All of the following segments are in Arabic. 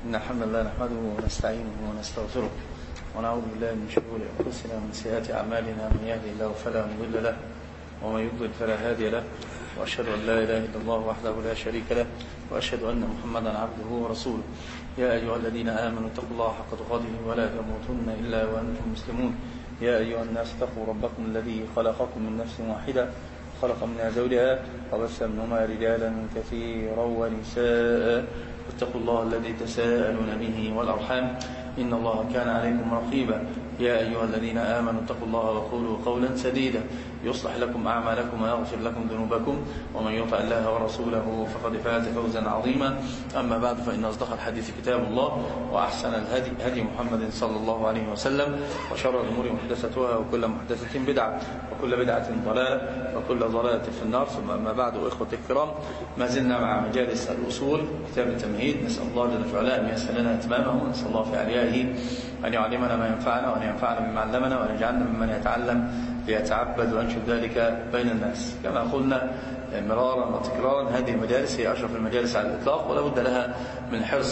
إن الحمد لله نحمده ونستعينه ونستغفره ونعوذ بالله من شرور أنفسنا ومن سيئات أعمالنا، من يهده الله فلا مضل له ومن يضلل فلا هادي له، وأشهد أن لا إله إلا الله وحده لا شريك له، وأشهد أن محمدا عبده ورسوله. يا أيها الذين آمنوا اتقوا الله حق تقاته ولا تموتن إلا وأنتم مسلمون. يا أيها الناس اتقوا ربكم الذي خلقكم من نفس واحدة خلق منها زوجها وبث منهما رجالا كثيرا ونساء، واتقوا الله الذي تساءلون به والأرحام إن الله كان عليكم رقيبا. يا أيها الذين آمنوا اتقوا الله وقولوا قولا سديدا يصلح لكم أعمالكم ويغفر لكم ذنوبكم، ومن يطع الله ورسوله فقد فاز فوزا عظيما. أما بعد، فإن أصدق الحديث كتاب الله، وأحسن الهدي هدي محمد صلى الله عليه وسلم، وشر الأمور محدثتها، وكل محدثة بدعة، وكل بدعة ضلالة، وكل ضلالة في النار. ثم أما بعد، إخوة الكرام، ما زلنا مع مجالس الأصول كتاب التمهيد. نسأل الله جل وعلا أن ييسر لنا إتمامه، ونسأل الله في عليائه أن يعلمنا ما ينفعنا، وأن ينفعنا بما علمنا، وأن يجعلنا ممن يتعلم ليتعبد وينشر ذلك بين الناس. كما قلنا مرارا وتكرارا، هذه المجالس هي أشرف المجالس على الإطلاق، ولا بد لها من حرص،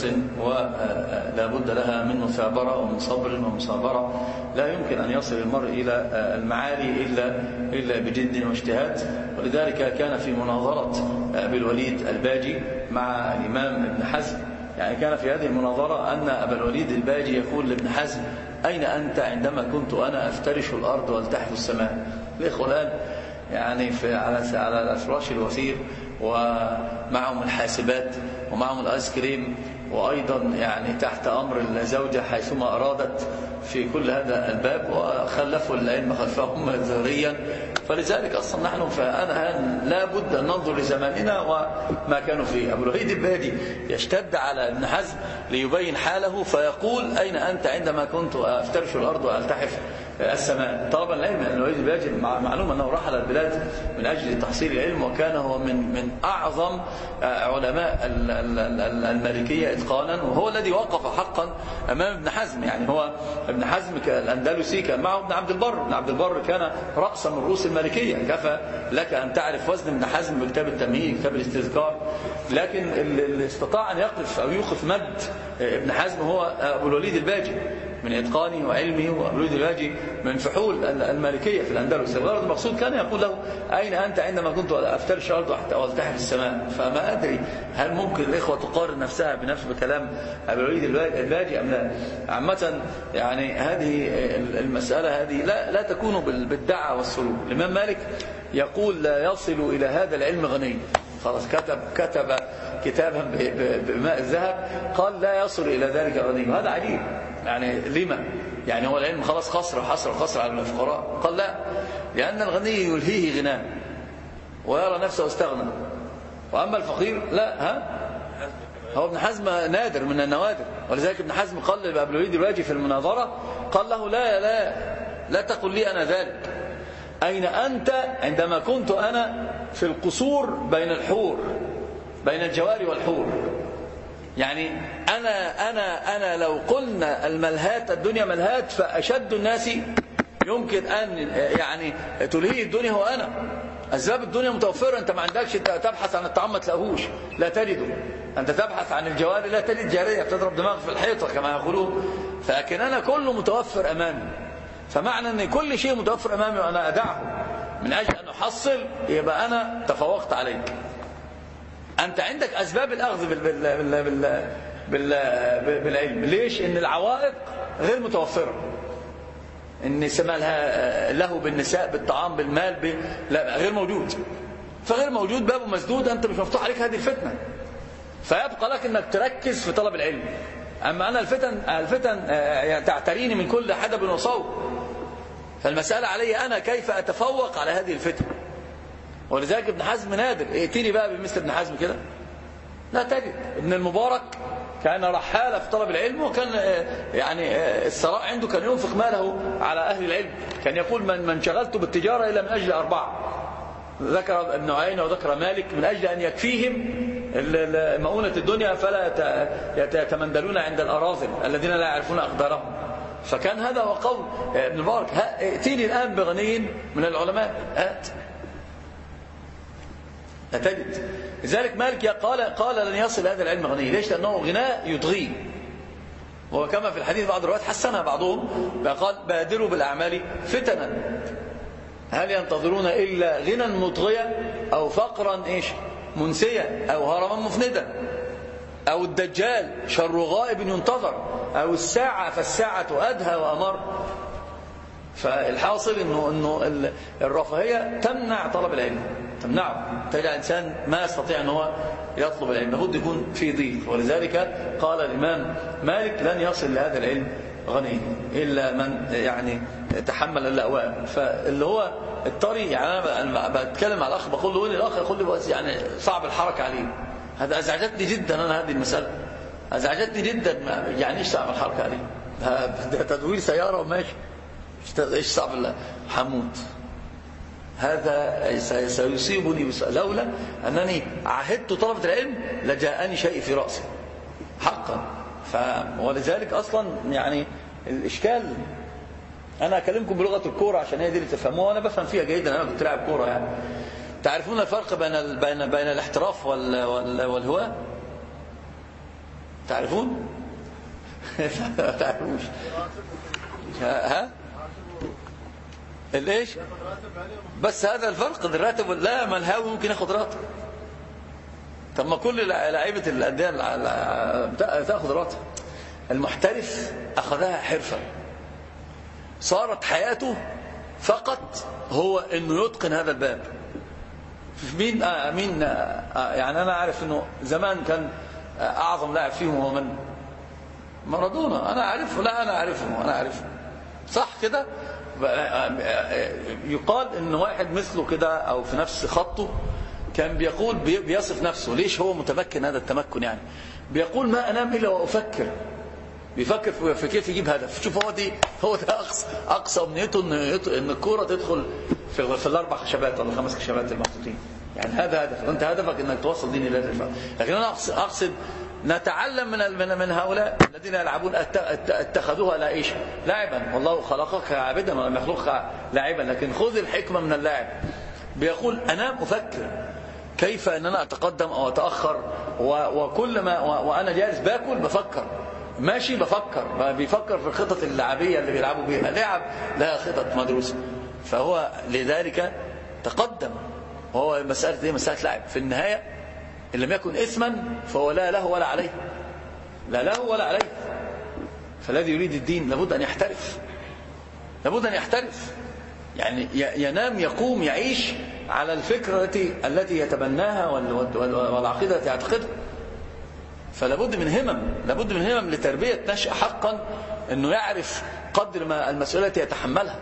ولا بد لها من مثابرة ومن صبر ومصابرة. لا يمكن أن يصل المرء إلى المعالي إلا بجد واجتهاد. ولذلك كان في مناظرة أبي الوليد الباجي مع الإمام ابن حزم، يعني كان في هذه المناظرة أن أبا الوليد الباجي يقول لابن حزم: أين أنت عندما كنت أنا أفترش الأرض والتحف السماء؟ الإخوة الآن يعني على الفراش الوثير، ومعهم الحاسبات، ومعهم الآيس كريم، وأيضا يعني تحت أمر الزوجة حيثما أرادت في كل هذا الباب، وخلفوا العلم خلفهم ذريا. فلذلك أصلا نحن لا بد أن ننظر لزماننا وما كانوا فيه. أبو الوليد الباجي يشتد على ابن حزم ليبين حاله، فيقول: أين أنت عندما كنت أفترش الأرض وألتحف السماء؟ طلب العلم. أبو الوليد الباجي معلوم أنه رحل البلاد من أجل تحصيل العلم، وكان هو من أعظم علماء المالكية إتقانا، وهو الذي وقف حقا أمام ابن حزم. يعني هو ابن حزم الأندلسي كان معه ابن عبد البر. ابن عبد البر كان رأسا من رؤوس المالكية. كفى لك أن تعرف وزن ابن حزم بكتاب التمهيد، كتاب الاستذكار. لكن اللي استطاع أن يقف أو يوقف مد ابن حزم هو أبو الوليد الباجي، من إتقانه وعلمه. وأبو الوليد الباجي من فحول المالكية في الأندلس. الغرض المقصود كان يقول له: أين أنت عندما كنت أفترش الأرض والتحف السماء؟ فما أدري هل ممكن الإخوة تقارن نفسها بنفس بكلام أبو الوليد الباجي أم لا. عامة يعني هذه المسألة هذه لا تكون بالدعة والسلوك. الإمام مالك يقول: لا يصل إلى هذا العلم غني. خلاص كتب كتابا بماء الذهب، قال: لا يصل إلى ذلك غني. وهذا عجيب. يعني لما؟ يعني هو العلم خلاص قصر على الفقراء؟ قال: لا، لأن الغني يلهيه غناه ويرى نفسه استغنى، وأما الفقير لا. هو ابن حزم نادر من النوادر. ولذلك ابن حزم قال لأبي الوليد الباجي في المناظرة، قال له: لا تقل لي أنا ذلك. أين أنت عندما كنت أنا في القصور بين الحور، بين الجواري والحور؟ يعني أنا لو قلنا الملهات، الدنيا ملهات، فأشد الناس يمكن أن يعني تلهيه الدنيا هو أنا. أسباب الدنيا متوفرة، أنت ما عندكش تبحث عن الطعام ما تلاقوش، لا تجده. أنت تبحث عن الجواري لا تجد جارية بتضرب دماغك في الحيطة كما يقولون. فلكن أنا كله متوفر أمامي. فمعنى أن كل شيء متوفر أمامي وأنا أدعه من أجل أن أحصل، يبقى أنا تفوقت عليك. أنت عندك أسباب الأخذ بالعلم. ليش؟ إن العوائق غير متوفرة. النساء له بالنساء، بالطعام، بالمال، لا، غير موجود. فغير موجود، بابه مسدود، أنت مش مفتوح عليك هذه الفتنة. فيبقى لك أنك تركز في طلب العلم. أما أنا الفتن تعتريني من كل حدب وصوب. فالمسألة علي أنا كيف أتفوق على هذه الفتنة. ولذلك ابن حزم نادر. ائتني بقى بمثل ابن حزم كده لا تجد. ابن المبارك كان رحالة في طلب العلم، وكان يعني الثراء عنده كان ينفق ماله على أهل العلم. كان يقول: من شغلت بالتجارة إلا من أجل 4. ذكر ابن عيينة وذكر مالك: من أجل أن يكفيهم مؤونة الدنيا فلا يتمندلون عند الأراذل الذين لا يعرفون أقدارهم. فكان هذا هو قول ابن المبارك: ائتيني الآن بغني من العلماء، هات. لا تجد. لذلك مالك قال لن يصل هذا العلم غني. ليش؟ لأنه غناء يطغيه. وكما في الحديث بعض الروايات حسنها بعضهم فقال بادروا بالأعمال فتنا، هل ينتظرون إلا غنى مطغيا أو فقرا منسيا أو هرما مفندا أو الدجال شر غائب ينتظر أو الساعة فالساعة أدهى وأمر. فالحاصل إنه الرفاهية تمنع طلب العلم، تمنعه، تجعل الإنسان ما يستطيع أن هو يطلب العلم، لابد يكون في ضيق. ولذلك قال الإمام مالك لن يصل لهذا العلم غني إلا من يعني تحمل الأوان. فاللي هو الطريق، يعني أنا بتكلم مع الأخ بقول له وين الأخ، يقول لي يعني صعب الحركة عليه. هذا أزعجتني جدا، أنا هذه المسألة أزعجتني جدا. يعني إيش صعب الحركة عليه؟ ده تدوير سيارة وماشي، إيش صعب الله حمود. هذا سيصيبني لولا أنني عهدت طلبة العلم لجاءني شيء في رأسي حقا. ولذلك أصلا يعني الإشكال، أنا أكلمكم بلغة الكورة عشان هي دي اللي تفهموها، وأنا بفهم فيها جيدا، أنا كنت لاعب كورة يعني. تعرفون الفرق بين الاحتراف والهواة؟ تعرفون؟ لا تعرفوش. ها؟ الايش؟ بس هذا الفرق، الراتب. لا، ما الهاوي ممكن ياخد راتب. طب ما كل لعيبه الانديه تاخذ راتب. المحترف اخذها حرفه، صارت حياته فقط هو انه يتقن هذا الباب. مين يعني انا عارف انه زمان كان اعظم لاعب فيهم هو من؟ مارادونا. انا اعرفه. لا انا اعرفه صح كده. يقال ان واحد مثله كده او في نفس خطه كان بيقول، بيصف نفسه ليش هو متمكن هذا التمكن، يعني بيقول ما انام الا وافكر، بيفكر في كيف يجيب هدف. شوف هو ده اقصى امنيته ان الكوره تدخل في الاربع خشبات ولا الخمس خشبات المحطوطين. يعني هذا هدف، انت هدفك انك توصل دين الى الرفاه. لكن انا اقصد نتعلم من هؤلاء الذين يلعبون اتخذوها لا ايش لاعبا، والله خلقك عابدا ولم يخلقك لاعبا. لكن خذ الحكمه من اللاعب. بيقول انام افكر كيف ان انا اتقدم او اتاخر، وكل ما وانا جالس باكل بفكر، ماشي بفكر، بيفكر في الخطط اللعبيه اللي بيلعبوا بيها. لعب لها خطط مدروسه، فهو لذلك تقدم. وهو مساله دي مساله لعب في النهايه. إن لم يكن إثما فهو لا له ولا عليه، لا له ولا عليه. فالذي يريد الدين لابد أن يحترف، لابد أن يحترف، يعني ينام يقوم يعيش على الفكرة التي يتبناها والعقيدة التي يعتقدها. فلابد من همم، لابد من همم لتربية نشأ حقا، أنه يعرف قدر ما المسؤولية التي يتحملها.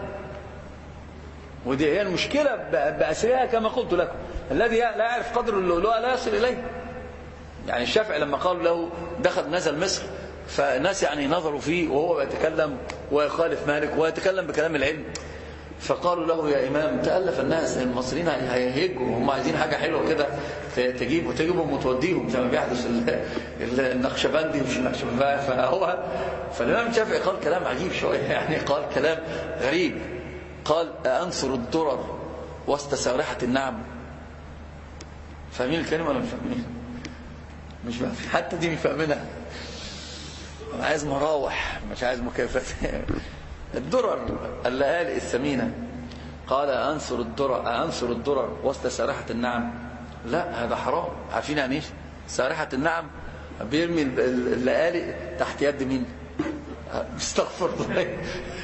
ودي هي المشكلة بأسرها كما قلت لكم. الذي لا يعرف قدر اللؤلؤة لا يصل إليه. يعني الشافعي لما قالوا له نزل مصر، فالناس يعني نظروا فيه وهو يتكلم ويخالف مالك ويتكلم بكلام العلم، فقالوا له يا إمام تألف الناس، المصريين هيهجوا، هم عايزين حاجة حلوة كده تجيبهم وتوديهم زي ما بيحدث النقشبندي مش النقشبندي. فالإمام الشافعي قال كلام عجيب شوية، يعني قال كلام غريب. قال أنصر الدرر وسط سارحة النعم. فاهمين الكلمة ولا مش فاهمين؟ مش فاهمين حتى دي مش فاهمينها. أنا عايز مراوح مش عايز مكيفات. الدرر الليالي الثمينة. قال أنصر الدرر وسط سارحة النعم. لا هذا حرام. عارفين يعني ايش سارحة النعم؟ بيرمي الليالي تحت يد مين؟ استغفر الله.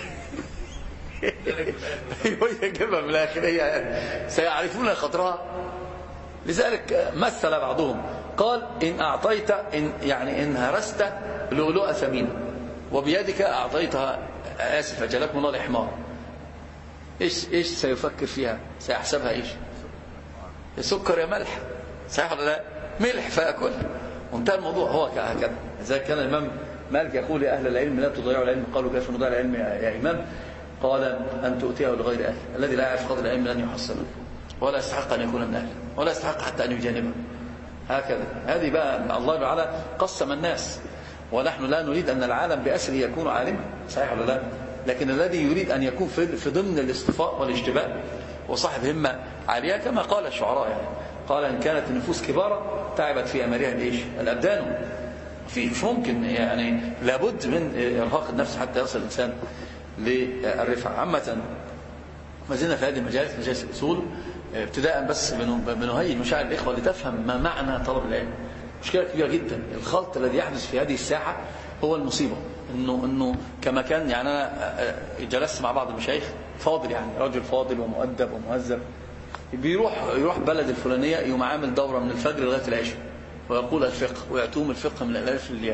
يجيبها من الآخر، سيعرفون خطرها. لذلك مثل بعضهم قال إن أعطيت إن هرست لؤلؤة ثمينة وبيدك أعطيتها، آسف أجلكم الله الإحمار، إيش سيفكر فيها؟ سيحسبها إيش؟ يا سكر يا ملح، صحيح ولا لا؟ ملح فيأكلها، وانتهى الموضوع. هو هكذا. إذا كان الإمام مالك يقول يا أهل العلم لا تضيعوا العلم، قالوا كيف نضيع العلم يا إمام؟ قال أن تؤتيه لغير أهل، الذي لا يعرف قدر العلم لن يحصله ولا يستحق أن يكون من أهله ولا يستحق حتى أن يجانبه. هكذا. هذه بقى الله تعالى قسم الناس، ونحن لا نريد أن العالم بأسره يكون عالما، صحيح ولا لا؟ لكن الذي يريد أن يكون في ضمن الاصطفاء والاشتباه وصاحب همة عالية، كما قال الشعراء يعني قال إن كانت النفوس كبارة تعبت في أمرها الإيش؟ الأبدان. مش ممكن يعني، لابد من ارهاق النفس حتى يصل الانسان للرفعه. عامه ما زلنا في هذه المجالس، مجالس الاصول، ابتداء بس بنهيئ مشاعر الاخوه لتفهم ما معنى طلب العلم. مشكله كبيره جدا، الخلط الذي يحدث في هذه الساحه هو المصيبه. انه كما كان يعني انا جلست مع بعض المشايخ فاضل، يعني رجل فاضل ومؤدب ومهذب، يروح بلد الفلانيه يوم عامل دوره من الفجر لغايه العشاء ويقول الفقه، ويعطوهم الفقه من الالف للياء،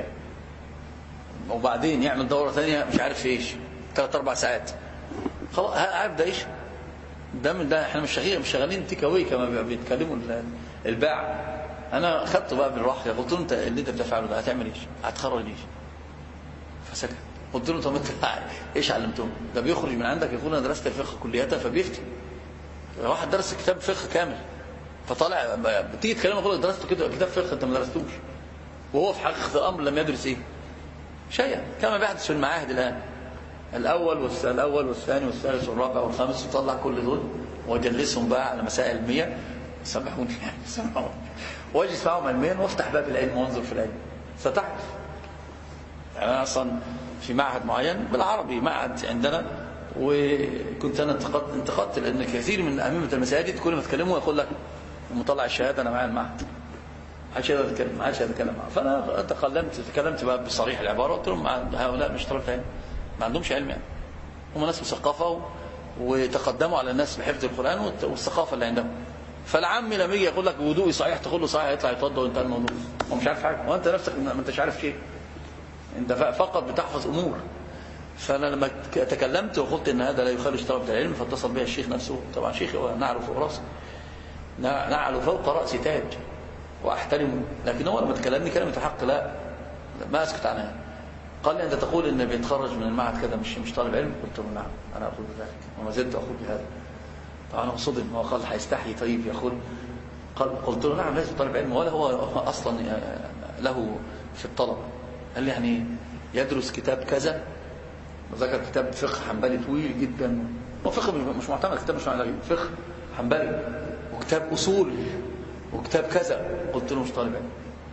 وبعدين يعمل دوره ثانيه مش عارف ايش 3-4 ساعات. خلاص عارف ده ايش ده احنا مش شغالين تيك اواي كما بيتكلموا الباع. انا خدته بقى بالراحه، قلت له انت اللي انت بتفعله ده هتعمل ايش؟ هتخرج ايش؟ فسكت. قلت له طب انت ايش علمتهم؟ ده بيخرج من عندك يقول انا درست الفقه كلية فبيفتي. واحد درس كتاب فقه كامل فطالع بتيجي تكلمه يقول لك درست كتاب فقه انت ما درستوش، وهو في حقيقه الامر لم يدرس ايه؟ شيئا، كما بيحدث في المعاهد الان. الاول والثاني والثالث والرابع والخامس، وطلع كل دول واجلسهم بقى على مسائل علميه، سامحوني يعني سامحوني، واجلس معهم علميا وافتح باب العلم وانظر في العلم ستعرف. يعني انا اصلا في معهد معين بالعربي، معهد عندنا، وكنت انا انتقدت لان كثير من ائمه المساجد كل ما تكلموا يقول لك مطلع الشهاده انا معايا المعهد، ما حدش يتكلم معه. فانا تكلمت بقى بصريح العباره، قلت لهم هؤلاء مش طلبه علم، ما عندهمش علم، يعني هم ناس مثقفه وتقدموا على الناس بحفظ القران والثقافه اللي عندهم. فالعامي لما يجي يقول لك وضوئي صحيح تقول له صحيح، يطلع يتوضا وانت الموضوع هو مش عارف حاجه، وانت نفسك ما انتش عارف شيء، انت فقط بتحفظ امور. فانا لما تكلمت وقلت ان هذا لا يخرج طلبه العلم، فاتصل بها الشيخ نفسه، طبعا شيخي نعله فوق راسي، نعله فوق راسي تاج واحترمه، لكن هو لما تكلمني كلمه الحق لا ما اسكت عنها. قال لي انت تقول ان بيتخرج من المعهد كذا مش طالب علم؟ قلت له نعم انا اقول بذلك وما زلت اقول بهذا. طبعا انا صدم، هو قال هيستحي طيب يقول، قلت له نعم ليس طالب علم ولا هو اصلا له في الطلب. قال لي يعني يدرس كتاب كذا، وذكر كتاب فقه حنبلي طويل جدا، هو فقه مش معتمد، كتاب مش معتمد، فقه حنبلي، وكتاب اصول، وكتاب كذا. قلت له مش طالب علم.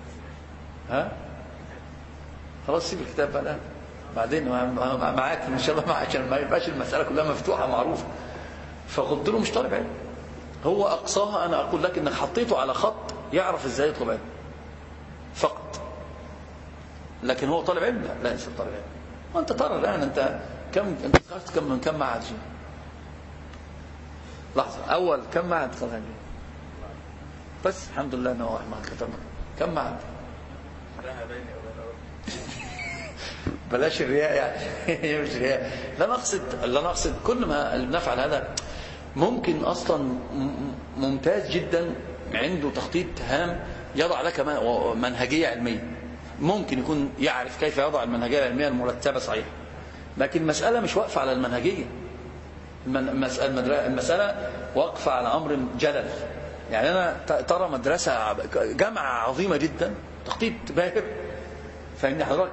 ها خلاص سيب الكتاب بقى الان، بعدين معاك ان شاء الله معاك عشان ما يبقاش المساله كلها مفتوحه معروفه. فقلت له مش طالب علم، هو اقصاها انا اقول لك انك حطيته على خط يعرف ازاي يطلب علم فقط، لكن هو طالب علم لا ليس طالب علم. وانت ترى الان انت خرجت من كم معهد؟ لحظه، اول كم معهد خرجت؟ بس الحمد لله انه واحد ما كتبنا. كم معهد؟ بلاش الرياء يعني مش رياء، لا نقصد كل ما اللي بنفعل هذا ممكن اصلا ممتاز جدا، عنده تخطيط هام يضع لك منهجيه علميه، ممكن يكون يعرف كيف يضع المنهجيه العلميه المرتبه صحيح، لكن المساله مش واقفه على المنهجيه، المساله واقفه على امر جلل. يعني انا ترى مدرسه جامعه عظيمه جدا، تخطيط باهر، فإن حضرتك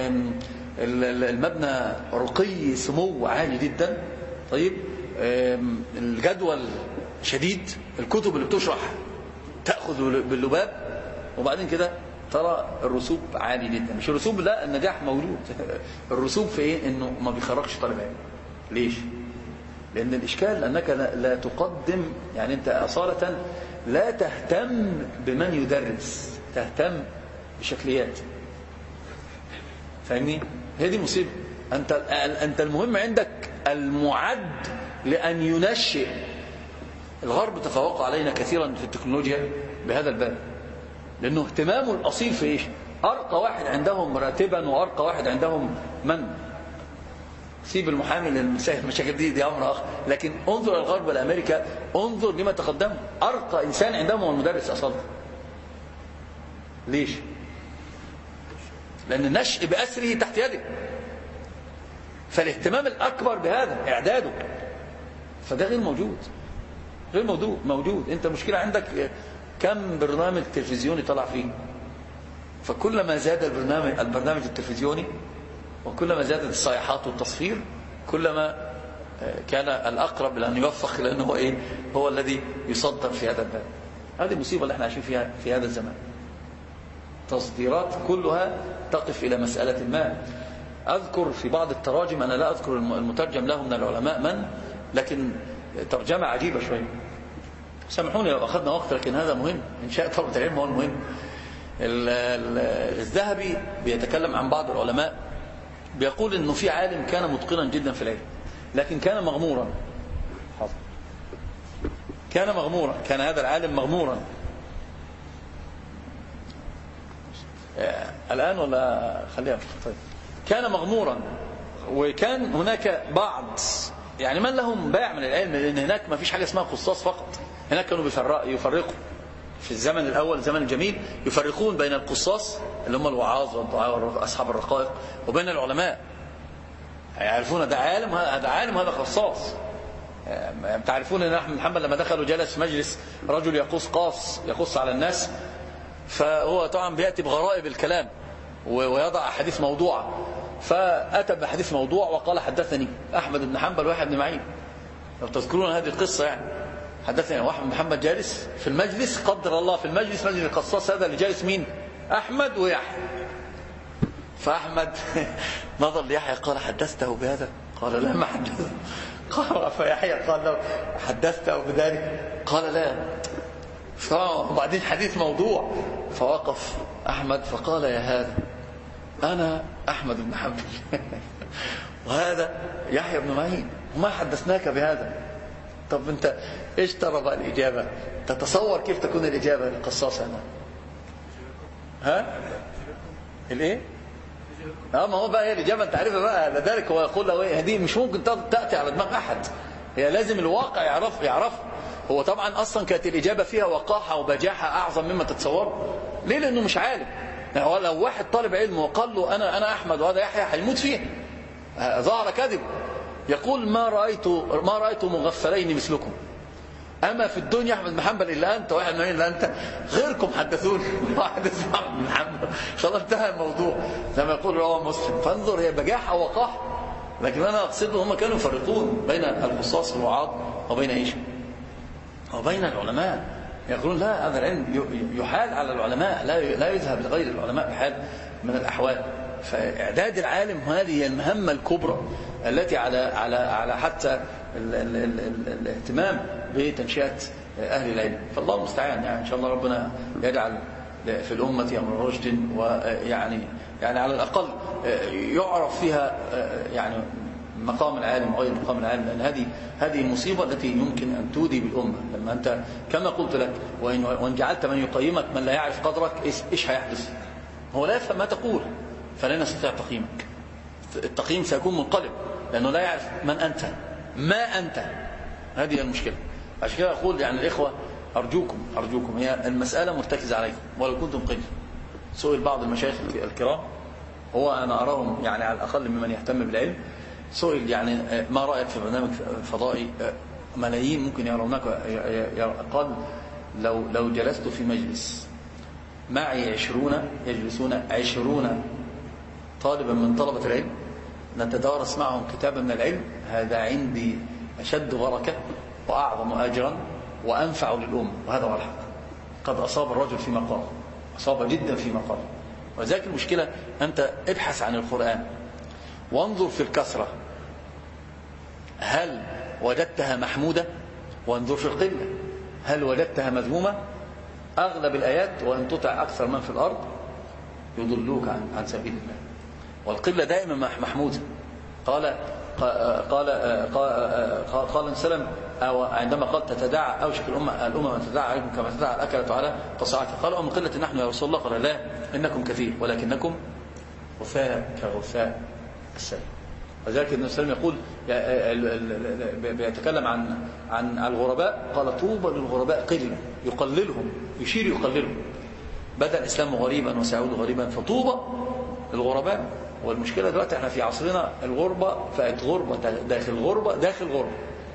المبنى رقي سمو عالي جدا، طيب الجدول شديد، الكتب اللي بتشرح تأخذ باللباب، وبعدين كده ترى الرسوب عالي جدا. مش الرسوب لا النجاح موجود الرسوب في ايه؟ انه ما بيخرجش طالب علم. ليش؟ لان الاشكال انك لا تقدم، يعني انت اصالة لا تهتم بمن يدرس، تهتم بشكليات، فاهمني؟ هي دي مصيبه. انت المهم عندك المعد لان ينشئ. الغرب تفوق علينا كثيرا في التكنولوجيا بهذا الباب، لانه اهتمامه الاصيل في ايش؟ ارقى واحد عندهم راتبا وارقى واحد عندهم من سيب المحامي للمشاكل دي امر اخر، لكن انظر الى الغرب والامريكا، انظر لما تقدموا، ارقى انسان عندهم هو المدرس اصلا. ليش؟ لأن النشء بأسره تحت يده، فالاهتمام الأكبر بهذا إعداده، فده غير موجود. أنت مشكلة عندك كم برنامج تلفزيوني طلع فيه، فكلما زاد البرنامج التلفزيوني وكلما زادت الصيحات والتصفير كلما كان الأقرب لأن يوفق، لأنه هو إيه؟ هو الذي يصدر في هذا الباب. هذه المصيبة اللي احنا عايشين فيها في هذا الزمان. تصديرات كلها تقف إلى مسألة ما. أذكر في بعض التراجم، أنا لا أذكر المترجم له من العلماء من، لكن ترجمة عجيبة شوية، سامحوني لو أخذنا وقت، لكن هذا مهم، إن شاء طلبة العلم هو المهم. الذهبي بيتكلم عن بعض العلماء، بيقول إنه في عالم كان متقنا جدا في العلم، لكن كان مغمورا. كان هذا العالم مغمورا. الآن ولا خليها؟ طيب. كان مغمورا، وكان هناك بعض يعني من لهم باع من العلم، لأن هناك ما فيش حاجة اسمها قصاص فقط. هناك كانوا يفرقوا في الزمن الأول، الزمن الجميل، يفرقون بين القصاص اللي هم الوعاظ والدعاء وأصحاب الرقائق، وبين العلماء. يعرفون ده عالم هذا قصاص. تعرفون ان احمد بن حنبل لما دخل وجلس في مجلس رجل يقص على الناس، فهو طبعا بياتي بغرائب الكلام ويضع احاديث موضوعه، فاتى بحديث موضوع وقال حدثني احمد بن حنبل ويحيى بن معين. لو تذكرون هذه القصه يعني، حدثني واحمد بن حنبل جالس في المجلس، قدر الله في المجلس، مجلس القصاص هذا اللي جالس مين؟ احمد ويحيى. فاحمد نظر ليحيى قال حدثته بهذا؟ قال لا، ما حدثته. قال فيحيى قال له حدثته بذلك؟ قال لا. وبعدين حديث موضوع، فوقف أحمد فقال يا هذا أنا أحمد بن حنبل وهذا يحيى بن معين، وما حدثناك بهذا. طب أنت إيش ترى بقى الإجابة؟ تتصور كيف تكون الإجابة للقصاص هنا؟ ها؟ الإيه؟ ما هو بقى هي الإجابة أنت عارفها بقى. لذلك هو يقول له هذه مش ممكن تأتي على دماغ أحد، هي لازم الواقع يعرف. هو طبعا أصلا كانت الإجابة فيها وقاحة وبجاحة أعظم مما تتصور. ليه؟ لأنه مش عالم. هو لو واحد طالب علم وقال له أنا أحمد وهذا يحيى، هيموت فيه، ظهر كذب. يقول ما رأيت مغفلين مثلكم، أما في الدنيا أحمد بن حنبل إلا أنت، واحد من إلا أنت، غيركم حدثوني. واحد اسمه أحمد بن حنبل، خلاص انتهى الموضوع، زي ما يقول رواه مسلم. فانظر، هي بجاحة ووقاحة. لكن أنا أقصد هم كانوا يفرقون بين القصاص والوعاظ وبين إيش؟ وبين العلماء. يقولون لا، هذا العلم يحال على العلماء، لا يذهب لغير العلماء بحال من الأحوال. فإعداد العالم هذه هي المهمة الكبرى التي على حتى الاهتمام بتنشئة أهل العلم. فالله المستعان، يعني إن شاء الله ربنا يجعل في الأمة أمر رشد، ويعني على الأقل يعرف فيها يعني مقام العالم وغير مقام العالم، لأن هذه المصيبة التي يمكن أن تودي بالأمة. لما أنت كما قلت لك، وإن جعلت من يقيمك من لا يعرف قدرك، إيش هيحدث؟ هو لا يفهم ما تقول، فلا يستطيع تقييمك. التقييم سيكون منقلب، لأنه لا يعرف من أنت، ما أنت. هذه المشكلة. عشان كده أقول يعني الإخوة، أرجوكم هي المسألة مرتكزة عليكم ولو كنتم قليل. سئل بعض المشايخ الكرام، هو أنا أراهم يعني على الأقل ممن يهتم بالعلم، سئل يعني ما رأيك في برنامج فضائي ملايين ممكن يرونك؟ قال لو جلست في مجلس معي 20 يجلسون 20 طالبا من طلبة العلم، نتدارس معهم كتابا من العلم، هذا عندي أشد بركة وأعظم أجرا وأنفع للأمة. وهذا هو الحق. قد أصاب الرجل في مقام، أصاب جدا في مقام. وذلك المشكلة، أنت ابحث عن القرآن وانظر في الكثرة، هل وجدتها محمودة؟ وانظر في القلة، هل وجدتها مذمومة؟ أغلب الآيات وإن تطع أكثر من في الأرض يضلوك عن سبيل الله. والقلة دائما محمودة. قال وسلم عندما قال تتداعى أوشك الأمة أن تتداعى عليكم كما تتداعى الأكلة على قصعتها، قالوا من قلة نحن يا رسول الله؟ قال لا، إنكم كثير ولكنكم غثاء كغثاء السيل. وذلك النبي صلى الله عليه وسلم يقول، بيتكلم عن الغرباء، قال طوبى للغرباء قلة، يقللهم، يشير يقللهم. بدأ الإسلام غريبا وسيعود غريبا، فطوبى للغرباء. والمشكلة دلوقتي احنا في عصرنا الغربة بقت غربة داخل غربة داخل غربة.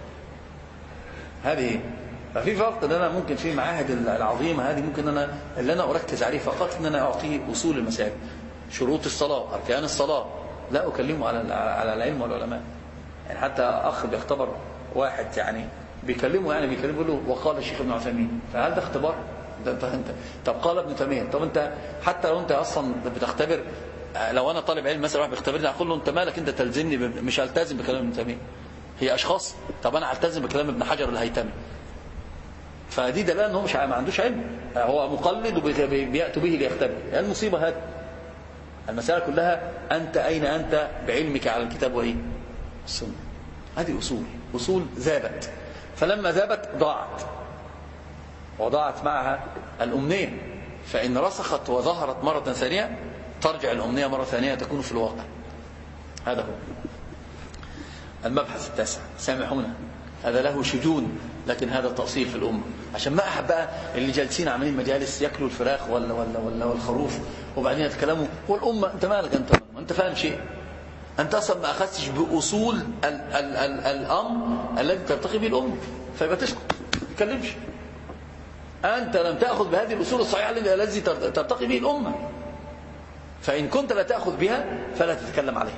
هذه ففي فرق ان انا ممكن في المعاهد العظيمة هذه ممكن اللي انا اركز عليه فقط ان انا اعطيه اصول المسائل، شروط الصلاة، اركان الصلاة، لا اكلمه على العلم والعلماء. يعني حتى اخ بيختبر واحد، يعني بيكلمه يقول له وقال الشيخ ابن عثيمين، فهل ده اختبار؟ طب قال ابن تيمية. طب انت حتى لو انت اصلا بتختبر، لو انا طالب علم مثلا واحد بيختبرني اقول له انت مالك انت تلزمني مش هلتزم بكلام ابن تيمية، هي اشخاص. طب انا هلتزم بكلام ابن حجر الهيثمي. فدي دلاله ان هو مش ما عندوش علم، هو مقلد وبيأتوا به ليختبر. المصيبه هذه المساله كلها انت اين انت بعلمك على الكتاب وايه السنه. هذه اصول ذابت، فلما ذابت ضاعت، وضاعت معها الامنيه. فان رسخت وظهرت مره ثانيه ترجع الامنيه مره ثانيه تكون في الواقع. هذا هو المبحث التاسع. سامحونا هذا له شجون، لكن هذا تأصيل في الأمة. عشان ما أحب بقى اللي جالسين عاملين مجالس يأكلوا الفراخ ولا الخروف وبعدين يتكلموا والأمة. أنت مالك؟ أنت فاهم شيء؟ أنت أصلا ما أخذتش بأصول الأمر الذي ترتقي به الأمة، فيبقى تسكت ما تتكلمش. أنت لم تأخذ بهذه الأصول الصحيحة التي ترتقي به الأمة، فإن كنت لا تأخذ بها فلا تتكلم عليها.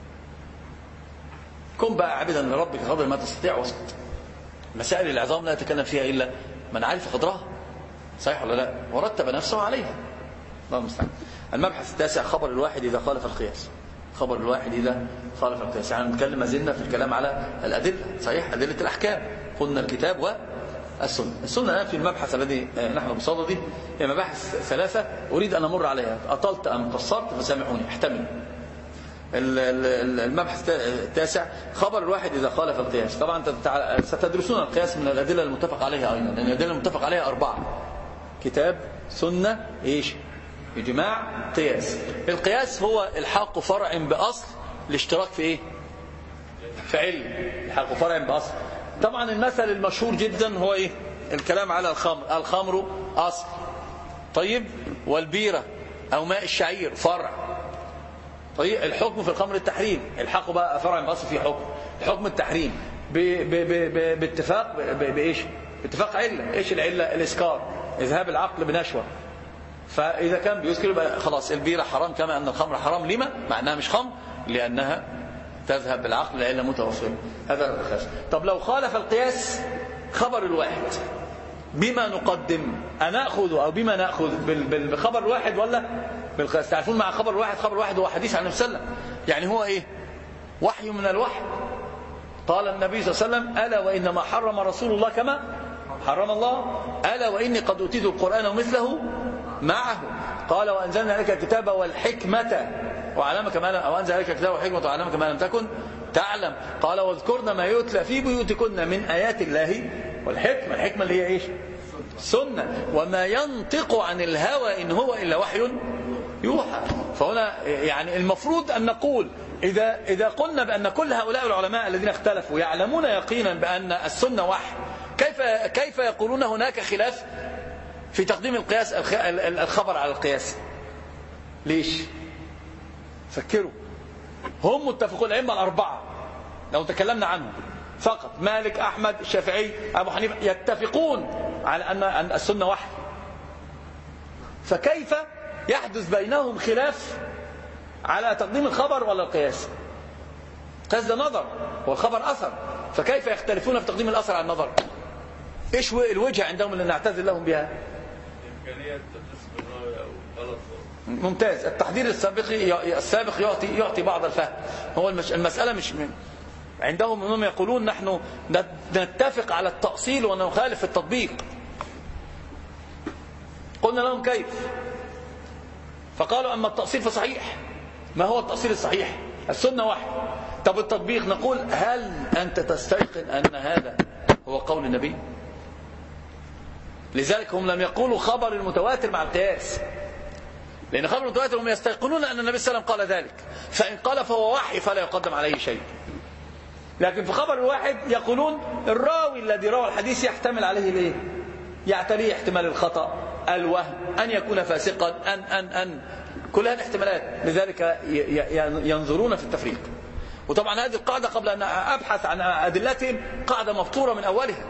كن بقى عابدا لربك قدر ما تستطيع واسكت. مسائل العظام لا يتكلم فيها إلا من عرف قدرها، صحيح ولا لا، ورتب نفسه عليها. الله المستعان. المبحث التاسع خبر الواحد إذا خالف القياس. خبر الواحد إذا خالف القياس، يعني نتكلم ما زلنا في الكلام على الأدلة، صحيح، أدلة الأحكام. قلنا الكتاب والسنة. السنة الآن في المبحث الذي نحن بصدده هي مباحث ثلاثة أريد أن أمر عليها. أطلت أم قصرت فسامحوني، احتمل. المبحث التاسع خبر الواحد إذا خالف القياس. طبعا ستدرسون القياس من الأدلة المتفق عليها أيضا، لأن الأدلة المتفق عليها 4: كتاب، سنة، إيش؟ إجماع، قياس. القياس هو الحاق فرع بأصل الاشتراك في إيه؟ في علم. الحاق فرع بأصل. طبعا المثل المشهور جدا هو إيه؟ الكلام على الخمر. الخمر أصل، طيب، والبيرة أو ماء الشعير فرع. طيب الحكم في الخمر التحريم، الحقوا بقى فرع بأصل في حكم التحريم باتفاق بإيش؟ باتفاق علة. إيش العلة؟ الإسكار، إذهاب العقل بنشوة. فإذا كان بيسكر يبقى خلاص البيرة حرام كما أن الخمر حرام. لما؟ مع أنها مش خمر، لأنها تذهب بالعقل لعلة متوفرة. هذا القياس. طب لو خالف القياس خبر الواحد بما نقدم؟ أنأخذ أو بما نأخذ؟ بخبر الواحد ولا بالقياس؟ تعرفون مع خبر الواحد، خبر الواحد هو حديث عن النبي صلى الله عليه وسلم، يعني هو إيه؟ وحي من الوحي. قال النبي صلى الله عليه وسلم: ألا وإنما حرم رسول الله كما حرم الله، ألا وإني قد أوتيت القرآن ومثله معه. قال: وأنزلنا عليك الكتاب والحكمة وعلمك ما لم، وأنزل عليك الكتاب والحكمة وعلمك ما لم تكن تعلم. قال: واذكرن ما يتلى في بيوتكن من آيات الله والحكمة. الحكمة اللي هي إيش؟ السنة. وما ينطق عن الهوى إن هو إلا وحي يوحى. فهنا يعني المفروض أن نقول إذا قلنا بأن كل هؤلاء العلماء الذين اختلفوا يعلمون يقينا بأن السنة وحي، كيف يقولون هناك خلاف في تقديم القياس الخبر على القياس؟ ليش؟ فكروا. هم متفقون، الأئمة الأربعة لو تكلمنا عنهم فقط، مالك، أحمد، الشافعي، أبو حنيفة، يتفقون على أن السنة وحي. فكيف يحدث بينهم خلاف على تقديم الخبر ولا القياس؟ القياس ده نظر والخبر أثر، فكيف يختلفون في تقديم الأثر على النظر؟ إيش الوجهة عندهم اللي نعتذر لهم بها؟ ممتاز. التحضير السابق يعطي بعض الفهم. هو المسألة مش عندهم انهم يقولون نحن نتفق على التأصيل ونخالف في التطبيق. قلنا لهم كيف؟ فقالوا: أما التأصيل فصحيح. ما هو التأصيل الصحيح؟ السنة وحي. طب التطبيق، نقول: هل أنت تستيقن أن هذا هو قول النبي؟ لذلك هم لم يقولوا خبر المتواتر مع القياس، لأن خبر المتواتر هم يستيقنون أن النبي صلى الله عليه وسلم قال ذلك، فإن قال فهو وحي فلا يقدم عليه شيء. لكن في خبر الواحد يقولون الراوي الذي روى الحديث يحتمل عليه الايه؟ يعتريه احتمال الخطأ، الوهم، أن يكون فاسقا، أن كل هذه الاحتمالات. لذلك ينظرون في التفريق. وطبعا هذه القاعدة قبل أن أبحث عن أدلتهم قاعدة مفطورة من أولها.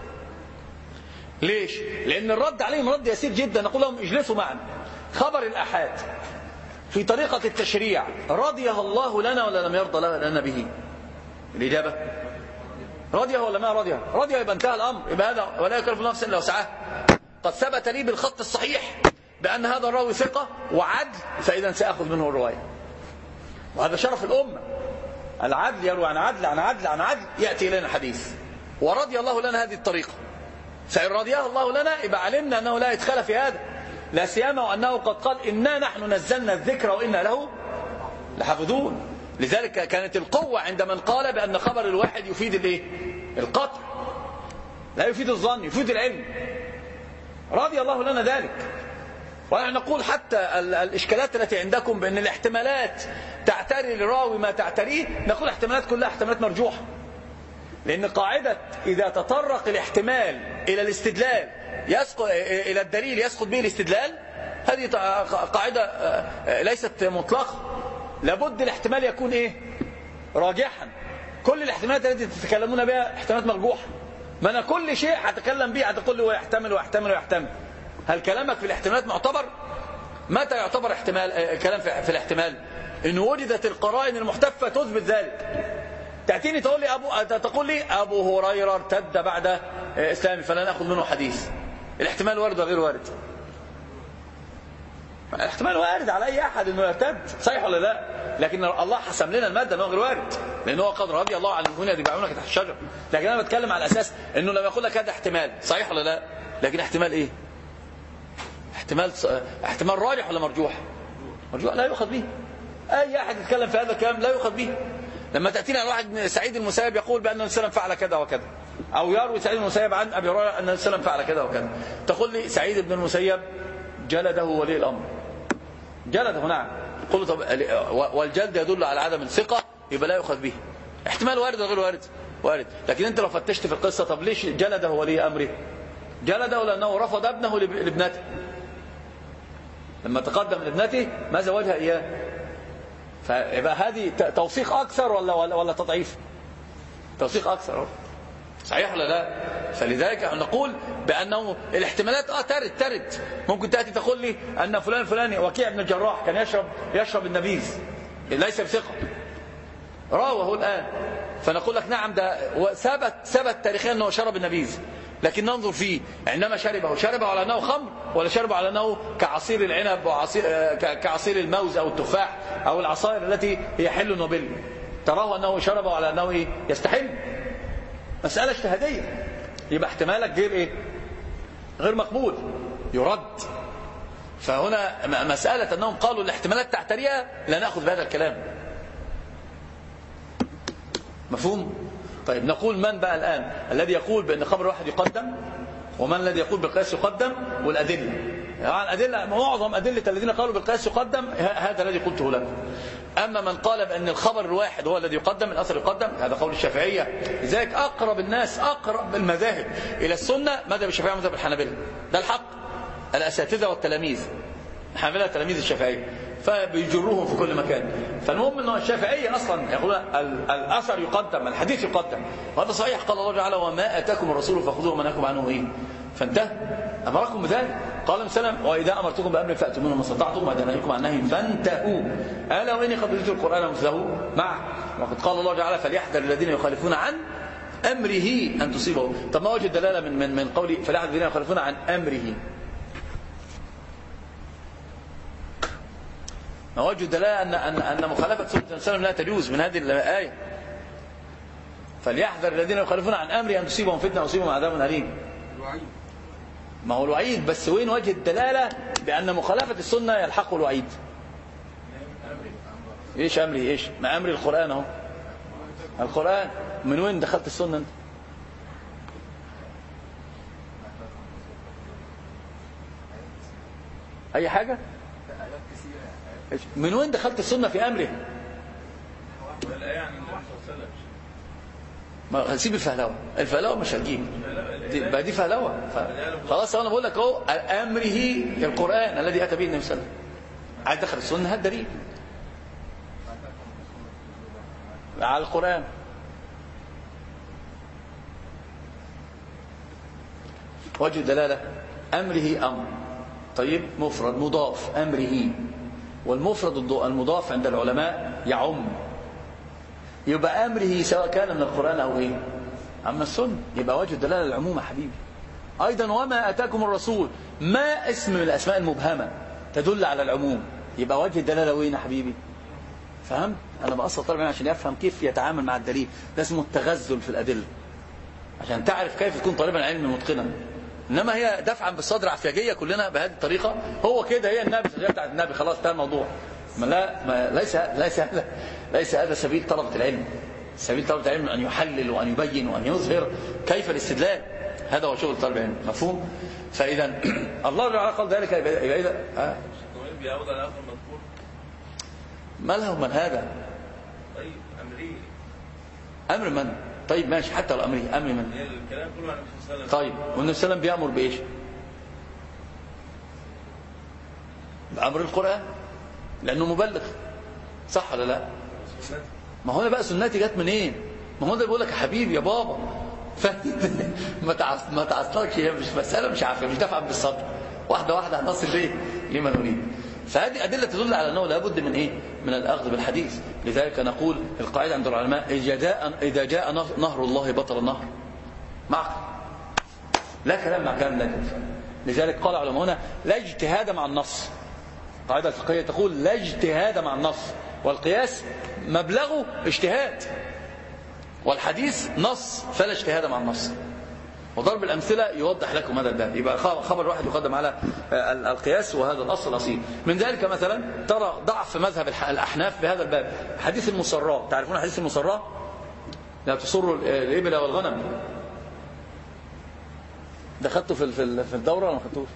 ليش؟ لأن الرد عليهم رد يسير جدا. نقول لهم: اجلسوا معنا. خبر الأحاد في طريقة التشريع رضيه الله لنا ولا لم يرضى لنا به؟ الإجابة: رضيه ولا ما رضيه؟ رضيه يبقى انتهى الأمر، يبقى هذا ولا يكلف نفسا إلا وسعها. قد ثبت لي بالخط الصحيح بأن هذا الراوي ثقة وعدل، فإذا سأخذ منه الرواية. وهذا شرف الأمة، العدل يروي عن عدل عن عدل عن عدل يأتي إلينا حديث، ورضي الله لنا هذه الطريقة. فإن رضيها الله لنا يبقى علمنا أنه لا إدخال في هذا، لا سيما وأنه قد قال إنا نحن نزلنا الذكر وإنا له لحافظون. لذلك كانت القوة عند من قال بأن خبر الواحد يفيد الايه؟ القطع، لا يفيد الظن، يفيد العلم. رضي الله لنا ذلك. ونحن نقول حتى الإشكالات التي عندكم بأن الاحتمالات تعتري لراوي ما تعتريه، نقول احتمالات كلها احتمالات مرجوحة، لأن قاعدة إذا تطرق الاحتمال إلى الاستدلال يسقط إلى الدليل يسقط به الاستدلال، هذه قاعدة ليست مطلقة. لابد الاحتمال يكون ايه؟ راجحا. كل الاحتمالات التي تتكلمون بها احتمالات مرجوحة. ما أنا كل شيء هتكلم به هتقول لي ويحتمل ويحتمل ويحتمل. هل كلامك في الاحتمالات معتبر؟ متى يعتبر احتمال كلام في الاحتمال؟ إن وجدت القرائن المحتفة تثبت ذلك. تأتيني تقول لي أبو هريرة ارتد بعد إسلامه فلا نأخذ منه حديث. الاحتمال وارد وغير وارد؟ الاحتمال وارد على أي أحد أنه يرتد، صحيح ولا لا؟ لكن الله حسم لنا المادة أنه غير وارد، لأنه قد رضي الله عن المؤمنين يبايعونك تحت الشجرة. لكن أنا بتكلم على أساس أنه لما يقول لك هذا احتمال، صحيح ولا لا؟ لكن احتمال إيه؟ احتمال راجح ولا مرجوح؟ مرجوح، لا يؤخذ به. أي أحد يتكلم في هذا الكلام لا يؤخذ به. لما تأتينا واحد سعيد المسيب يقول بأن النبي صلى الله عليه وسلم فعل كذا وكذا، أو يروي سعيد المسيب عن أبي هريرة أن النبي صلى الله عليه وسلم فعل كذا وكذا، تقول لي سعيد بن المسيب جلده ولي الأمر. جلده نعم. قل طب والجلد يدل على عدم الثقة، يبقى لا يؤخذ به. احتمال وارد وغير وارد؟ وارد. لكن أنت لو فتشت في القصة، طب ليش جلده ولي أمره؟ جلده لأنه رفض ابنه لابنته. لما تقدم لابنته ما زوجها إياه. فيبقى هذه توثيق أكثر ولا تضعيف؟ توثيق أكثر، صحيح ولا لا؟ فلذلك نقول بأنه الاحتمالات ترد. ممكن تأتي تقول لي أن فلان الفلاني وكيع بن الجراح كان يشرب النبيذ، ليس بثقة، راوه الآن، فنقول لك نعم ده ثبت تاريخيا أنه شرب النبيذ، لكن ننظر فيه عندما شربه على أنه خمر، ولا شربه على أنه كعصير العنب كعصير الموز أو التفاح أو العصائر التي هي حل وبل. تراه أنه شربه على أنه إيه؟ يستحل. مسألة اجتهادية، يبقى احتمالك غير مقبول، يرد. فهنا مسألة أنهم قالوا الاحتمالات تعتريها، لا نأخذ بهذا الكلام. مفهوم؟ طيب نقول من بقى الآن الذي يقول بأن خبر واحد يقدم، ومن الذي يقول بالقياس يقدم، والأدلة. يعني الأدلة معظم أدلة الذين قالوا بالقياس يقدم هذا الذي قلته لكم. أما من قال بأن الخبر الواحد هو الذي يقدم، الأثر يقدم، هذا قول الشافعية. لذلك أقرب الناس، أقرب المذاهب إلى السنة مذهب الشافعية ومذهب الحنابلة، ده الحق. الأساتذة والتلاميذ، الحنابلة تلاميذ الشافعية، فبيجروهم في كل مكان. فالمهم أنه الشافعية أصلا يقول الأثر يقدم، الحديث يقدم، وهذا صحيح. قال الله تعالى وما آتاكم الرسول فخذوه وما نهاكم عنه إيه؟ فانتهى. أمركم بذلك. قال السلام وإذا أمرتكم بأمر فأتوا منه ما استطعتم وإذا نهيكم عن نهي فانتهوا ألا وإني قد أوتيت القرآن مثله معه. وقد قال الله تعالى فليحذر الذين يخالفون عن أمره أن تصيبه. طب ما وجه دلالة من قولي فليحذر الذين يخالفون عن أمره؟ ما وجه دلالة أن مخالفة سنة السلام لا تجوز من هذه الآية؟ فليحذر الذين يخالفون عن أمره أن تصيبهم فتنة ويصيبهم عذاب أليم. ما هو الوعيد، بس وين وجه الدلالة بأن مخالفة السنة يلحق الوعيد؟ إيش أمري؟ إيش ما أمري؟ القرآن أهو، القرآن. من وين دخلت السنة أنت؟ أي حاجة؟ من وين دخلت السنة في أمره؟ ما سيب الفهلوة مش هتجيب دي فهلوة. خلاص انا بقول لك اهو امره القرآن الذي اتى به النبي صلى الله عليه وسلم. عايز دخل السنة هات دليل على القرآن. وجه دلالة امره امر. طيب مفرد مضاف امره، والمفرد المضاف عند العلماء يعم. يبقى أمره سواء كان من القرآن أو إيه؟ أما السنة، يبقى وجه الدلالة العموم يا حبيبي. أيضا وما أتاكم الرسول، ما اسم من الأسماء المبهمة تدل على العموم، يبقى وجه الدلالة وين يا حبيبي؟ فهمت؟ أنا بأصل طالب عشان يفهم كيف يتعامل مع الدليل، ده اسمه التغزل في الأدلة، عشان تعرف كيف تكون طالبا علم متقنا. إنما هي دفعا بالصدر عفياجية كلنا بهذه الطريقة، هو كده هي النبي بتاعت النبي خلاص انتهى الموضوع. ليس هذا سبيل طلبة العلم. سبيل طلبة العلم أن يحلل وأن يبين وأن يظهر كيف الاستدلال، هذا هو شغل طالب العلم. مفهوم؟ فإذا الله تعالى قال ذلك يبقى إذا بيعود على آخر مذكور ما له من هذا؟ طيب أمري أمر من؟ طيب ماشي، حتى لو أمري، أمر من؟ الكلام كله عن النبي صلى الله عليه وسلم. طيب والنبي صلى الله عليه وسلم بيأمر بإيش؟ بأمر القرآن، لأنه مبلغ، صح ولا لا؟ ما هو بقى سنتي جت منين؟ ما هو ده بيقول لك يا حبيبي يا بابا ما تعصلكش، هي مش مسألة مش عارفة، مش دفعا بالصبر، واحدة واحدة هنصل ليه لما نريد. فهذه أدلة تدل على أنه لابد من إيه؟ من الأخذ بالحديث. لذلك نقول القاعدة عند العلماء إذا جاء نهر الله بطل النهر معك، لا كلام مع كلام لا. لذلك قال علماء هنا لا اجتهاد مع النص. القاعدة الفقهية تقول لا اجتهاد مع النص، والقياس مبلغه اجتهاد، والحديث نص فلا اجتهاد مع النص. وضرب الأمثلة يوضح لكم هذا الباب. يبقى خبر واحد يقدم على القياس، وهذا الأصل الأصيل. من ذلك مثلا ترى ضعف مذهب الأحناف بهذا الباب. حديث المصراء، تعرفون حديث المصراء؟ لا تسر الإبل والغنم. دخلته في الدورة ولا ما خدتوش؟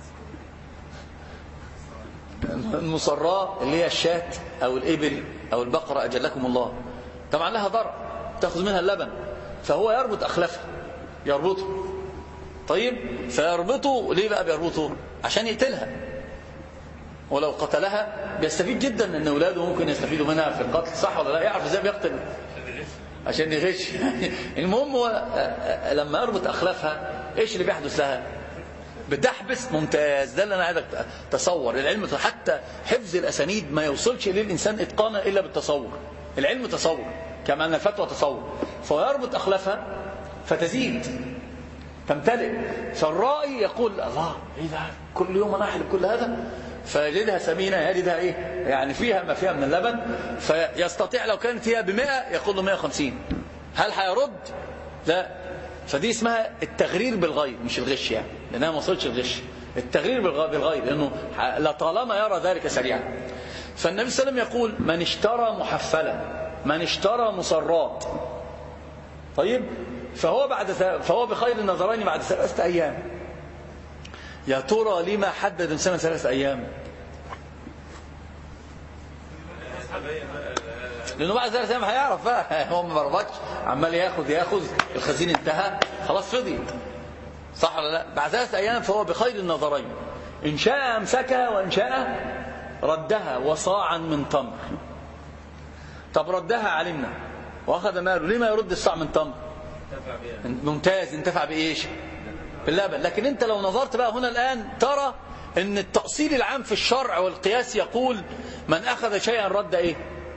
المصراء اللي هي الشاة أو الإبل أو البقرة أجلكم الله، طبعا لها ضرع تأخذ منها اللبن، فهو يربط أخلافها، يربطه. طيب فيربطه ليه بقى؟ بيربطه عشان يقتلها، ولو قتلها بيستفيد جدا ان اولاده ممكن يستفيدوا منها في القتل، صح ولا لا؟ يعرف ازاي بيقتل عشان يغش المهم هو لما يربط اخلافها ايش اللي بيحدث لها؟ بتحبس. ممتاز، ده اللي انا عايزك تصور. العلم حتى حفظ الاسانيد ما يوصلش اليه الانسان اتقانا الا بالتصور. العلم تصور كما ان الفتوى تصور. فيربط اخلافها فتزيد تمتلئ، فالرائي يقول الله ايه ده، كل يوم انا احلب كل هذا، فيجدها سمينه، يجدها ايه يعني فيها ما فيها من اللبن، فيستطيع لو كانت هي ب100 يقول له 150. هل هيرد؟ لا. فدي اسمها التغرير بالغير، مش الغش يعني، لانها ما وصلتش الغش، التغرير بالغير، لانه لطالما يرى ذلك سريعا. فالنبي صلى الله عليه وسلم يقول من اشترى محفلا، من اشترى مصرات، طيب فهو بخير النظرين بعد 3 أيام. يا ترى لما حدد إنسان 3 أيام؟ لأنه بعد 3 أيام هيعرف بقى هو ما ربطش، عمال ياخذ الخزين انتهى خلاص فضيت، صح ولا لا؟ بعد 3 أيام فهو بخير النظرين، إن شاء أمسكها وإن شاء ردها وصاعا من تمر. طب ردها علمنا وأخذ ماله، لما يرد الصاع من تمر؟ ممتاز، انتفع بإيش؟ باللبن. لكن انت لو نظرت بقى هنا الآن ترى ان التأصيل العام في الشرع والقياس يقول من أخذ شيئا رد ايه؟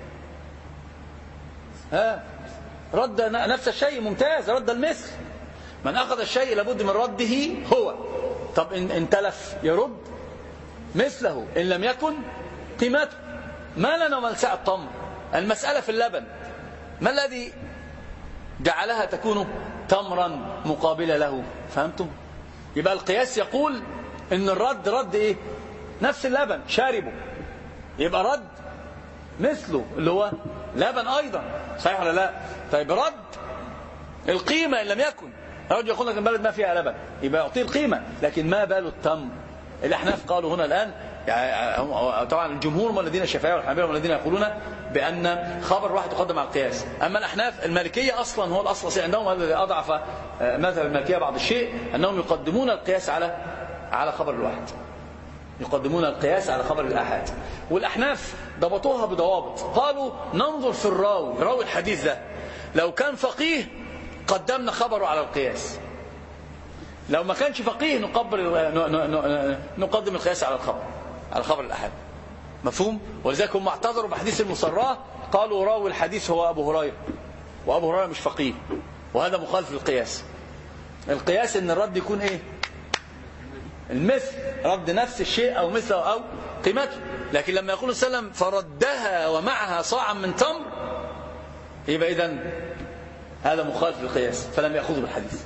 رد نفس الشيء. ممتاز، رد المثل. من أخذ الشيء لابد من رده هو. طب إن تلف يرد مثله إن لم يكن قيمته. ما لنا وما لساع التمر؟ المسألة في اللبن، ما الذي جعلها تكون تمرا مقابلة له؟ فهمتم؟ يبقى القياس يقول ان الرد رد ايه؟ نفس اللبن شاربه، يبقى رد مثله اللي هو لبن ايضا، صحيح ولا لا؟ طيب رد القيمة ان لم يكن، رجل يقول لك البلد ما فيها لبن يبقى يعطيه القيمة، لكن ما بال التمر؟ الاحناف قالوا هنا الان يعني طبعا الجمهور هم الذين الشافعيه والحنابلة هم الذين يقولون بأن خبر واحد يقدم على القياس. أما الأحناف المالكية أصلا هو الأصل الأصيل عندهم، هذا الذي أضعف مذهب المالكية بعض الشيء، أنهم يقدمون القياس على خبر الواحد، يقدمون القياس على خبر الآحاد. والأحناف ضبطوها بضوابط، قالوا ننظر في راوي الحديث ده، لو كان فقيه قدمنا خبره على القياس، لو ما كانش فقيه نقدم القياس على خبر الآحاد. مفهوم؟ ولذلك هم اعتذروا بحديث المصراء، قالوا راوي الحديث هو أبو هريرة، وأبو هريرة مش فقيه، وهذا مخالف للقياس. القياس ان الرد يكون ايه؟ المثل، رد نفس الشيء او مثله او قيمته. لكن لما يقول صلى الله عليه وسلم فردها ومعها صاعا من تمر، يبقى اذن هذا مخالف للقياس، فلم يأخذوا بالحديث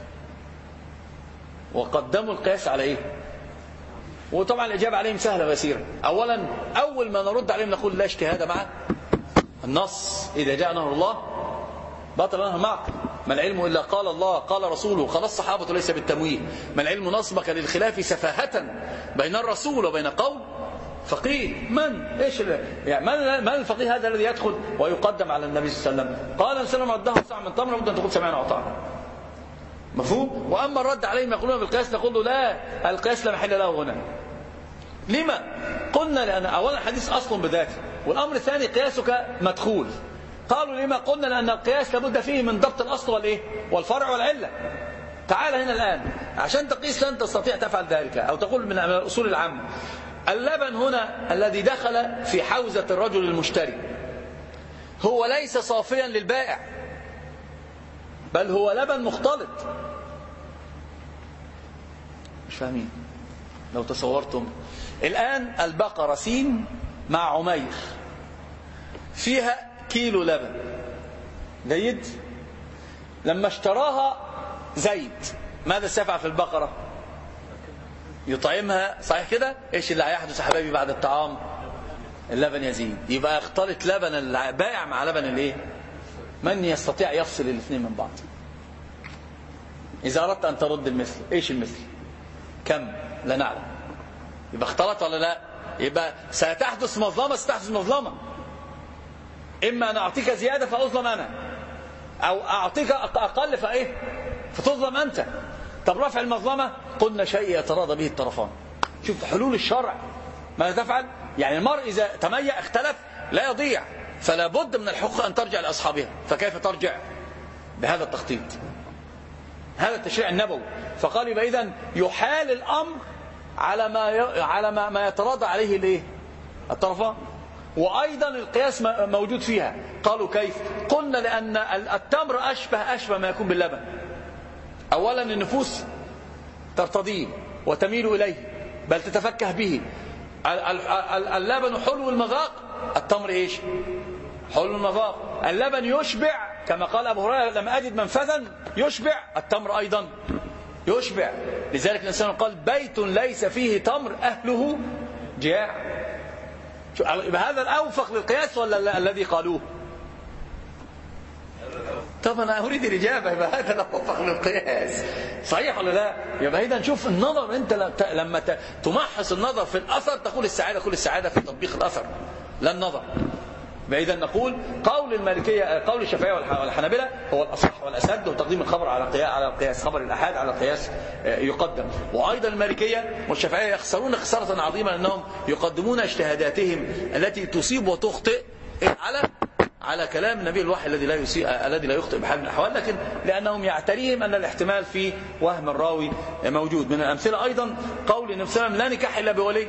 وقدموا القياس على ايه؟ وطبعا الإجابة عليهم سهلة ويسيرة. أولا أول ما نرد عليهم نقول لا اجتهاد مع النص، إذا جاء نهر الله بطل نهر معك، ما العلم إلا قال الله قال رسوله قال الصحابة ليس بالتمويه، ما العلم نصبك للخلاف سفاهة بين الرسول وبين قول فقيه. من ايش يعني من الفقيه هذا الذي يدخل ويقدم على النبي صلى الله عليه وسلم؟ قال النبي صلى الله عليه وسلم رده ساعة من تمر لابد أن تقول سمعنا وأطعنا. مفهوم؟ وأما الرد عليهم يقولون بالقياس نقول له لا، القياس لا محل له هنا. لما؟ قلنا لأن أولا الحديث أصل بذاته، والأمر الثاني قياسك مدخول. قالوا لما؟ قلنا لأن القياس لابد فيه من ضبط الأصل والإيه؟ والفرع والعلة. تعال هنا الآن عشان تقيس لن تستطيع تفعل ذلك، أو تقول من الأصول العامة اللبن هنا الذي دخل في حوزة الرجل المشتري هو ليس صافيا للبائع، بل هو لبن مختلط. مش فاهمين؟ لو تصورتم الآن البقرة سين مع عمير فيها كيلو لبن جيد، لما اشتراها زيد ماذا سيفعل في البقرة؟ يطعمها، صحيح كده؟ ايش اللي هيحدث يا حبايبي بعد الطعام؟ اللبن يزيد، يبقى يختلط لبن البائع مع لبن الايه؟ من يستطيع يفصل الاثنين من بعض؟ إذا أردت أن ترد المثل، ايش المثل؟ كم؟ لا نعلم. يبقى اختلط ولا لا؟ يبقى ستحدث مظلمة. إما أن أعطيك زيادة فأظلم أنا، أو أعطيك أقل فإيه؟ فتظلم أنت. طب رفع المظلمة قلنا شيء يتراضى به الطرفان. شوف حلول الشرع ماذا تفعل؟ يعني المرء إذا تميع اختلف لا يضيع، فلا بد من الحقوق أن ترجع لأصحابها. فكيف ترجع؟ بهذا التخطيط، هذا التشريع النبوي. فقال يبقى إذن يحال الأمر على ما يتراضى عليه الايه؟ الطرفان. وأيضا القياس موجود فيها. قالوا كيف؟ قلنا لأن التمر أشبه ما يكون باللبن. أولا النفوس ترتضيه وتميل إليه بل تتفكه به. اللبن حلو المذاق، التمر إيش؟ حلو المذاق. اللبن يشبع كما قال أبو هريرة لم أجد منفذا يشبع، التمر أيضا يشبع. لذلك الإنسان قال بيت ليس فيه تمر أهله جاع. هذا الأوفق للقياس ولا الذي قالوه؟ طب أنا أريد الإجابة. يبقى هذا الأوفق للقياس صحيح ولا لا؟ يبقى إذا نشوف النظر. أنت لما تمحص النظر في الأثر تقول السعادة، كل السعادة في تطبيق الأثر لا النظر. إذا نقول قول المالكية قول الشافعية والحنابلة هو الأصح والأسد، وتقديم الخبر على القياس، خبر الأحاد على القياس يقدم. وأيضا المالكية والشافعية يخسرون خسارة عظيمة لأنهم يقدمون اجتهاداتهم التي تصيب وتخطئ على كلام النبي الوحي الذي لا يخطئ بحال من الأحوال، لكن لأنهم يعتريهم أن الاحتمال في وهم الراوي موجود. من الأمثلة أيضا قول النبي صلى الله عليه وسلم لا نكاح إلا بولي.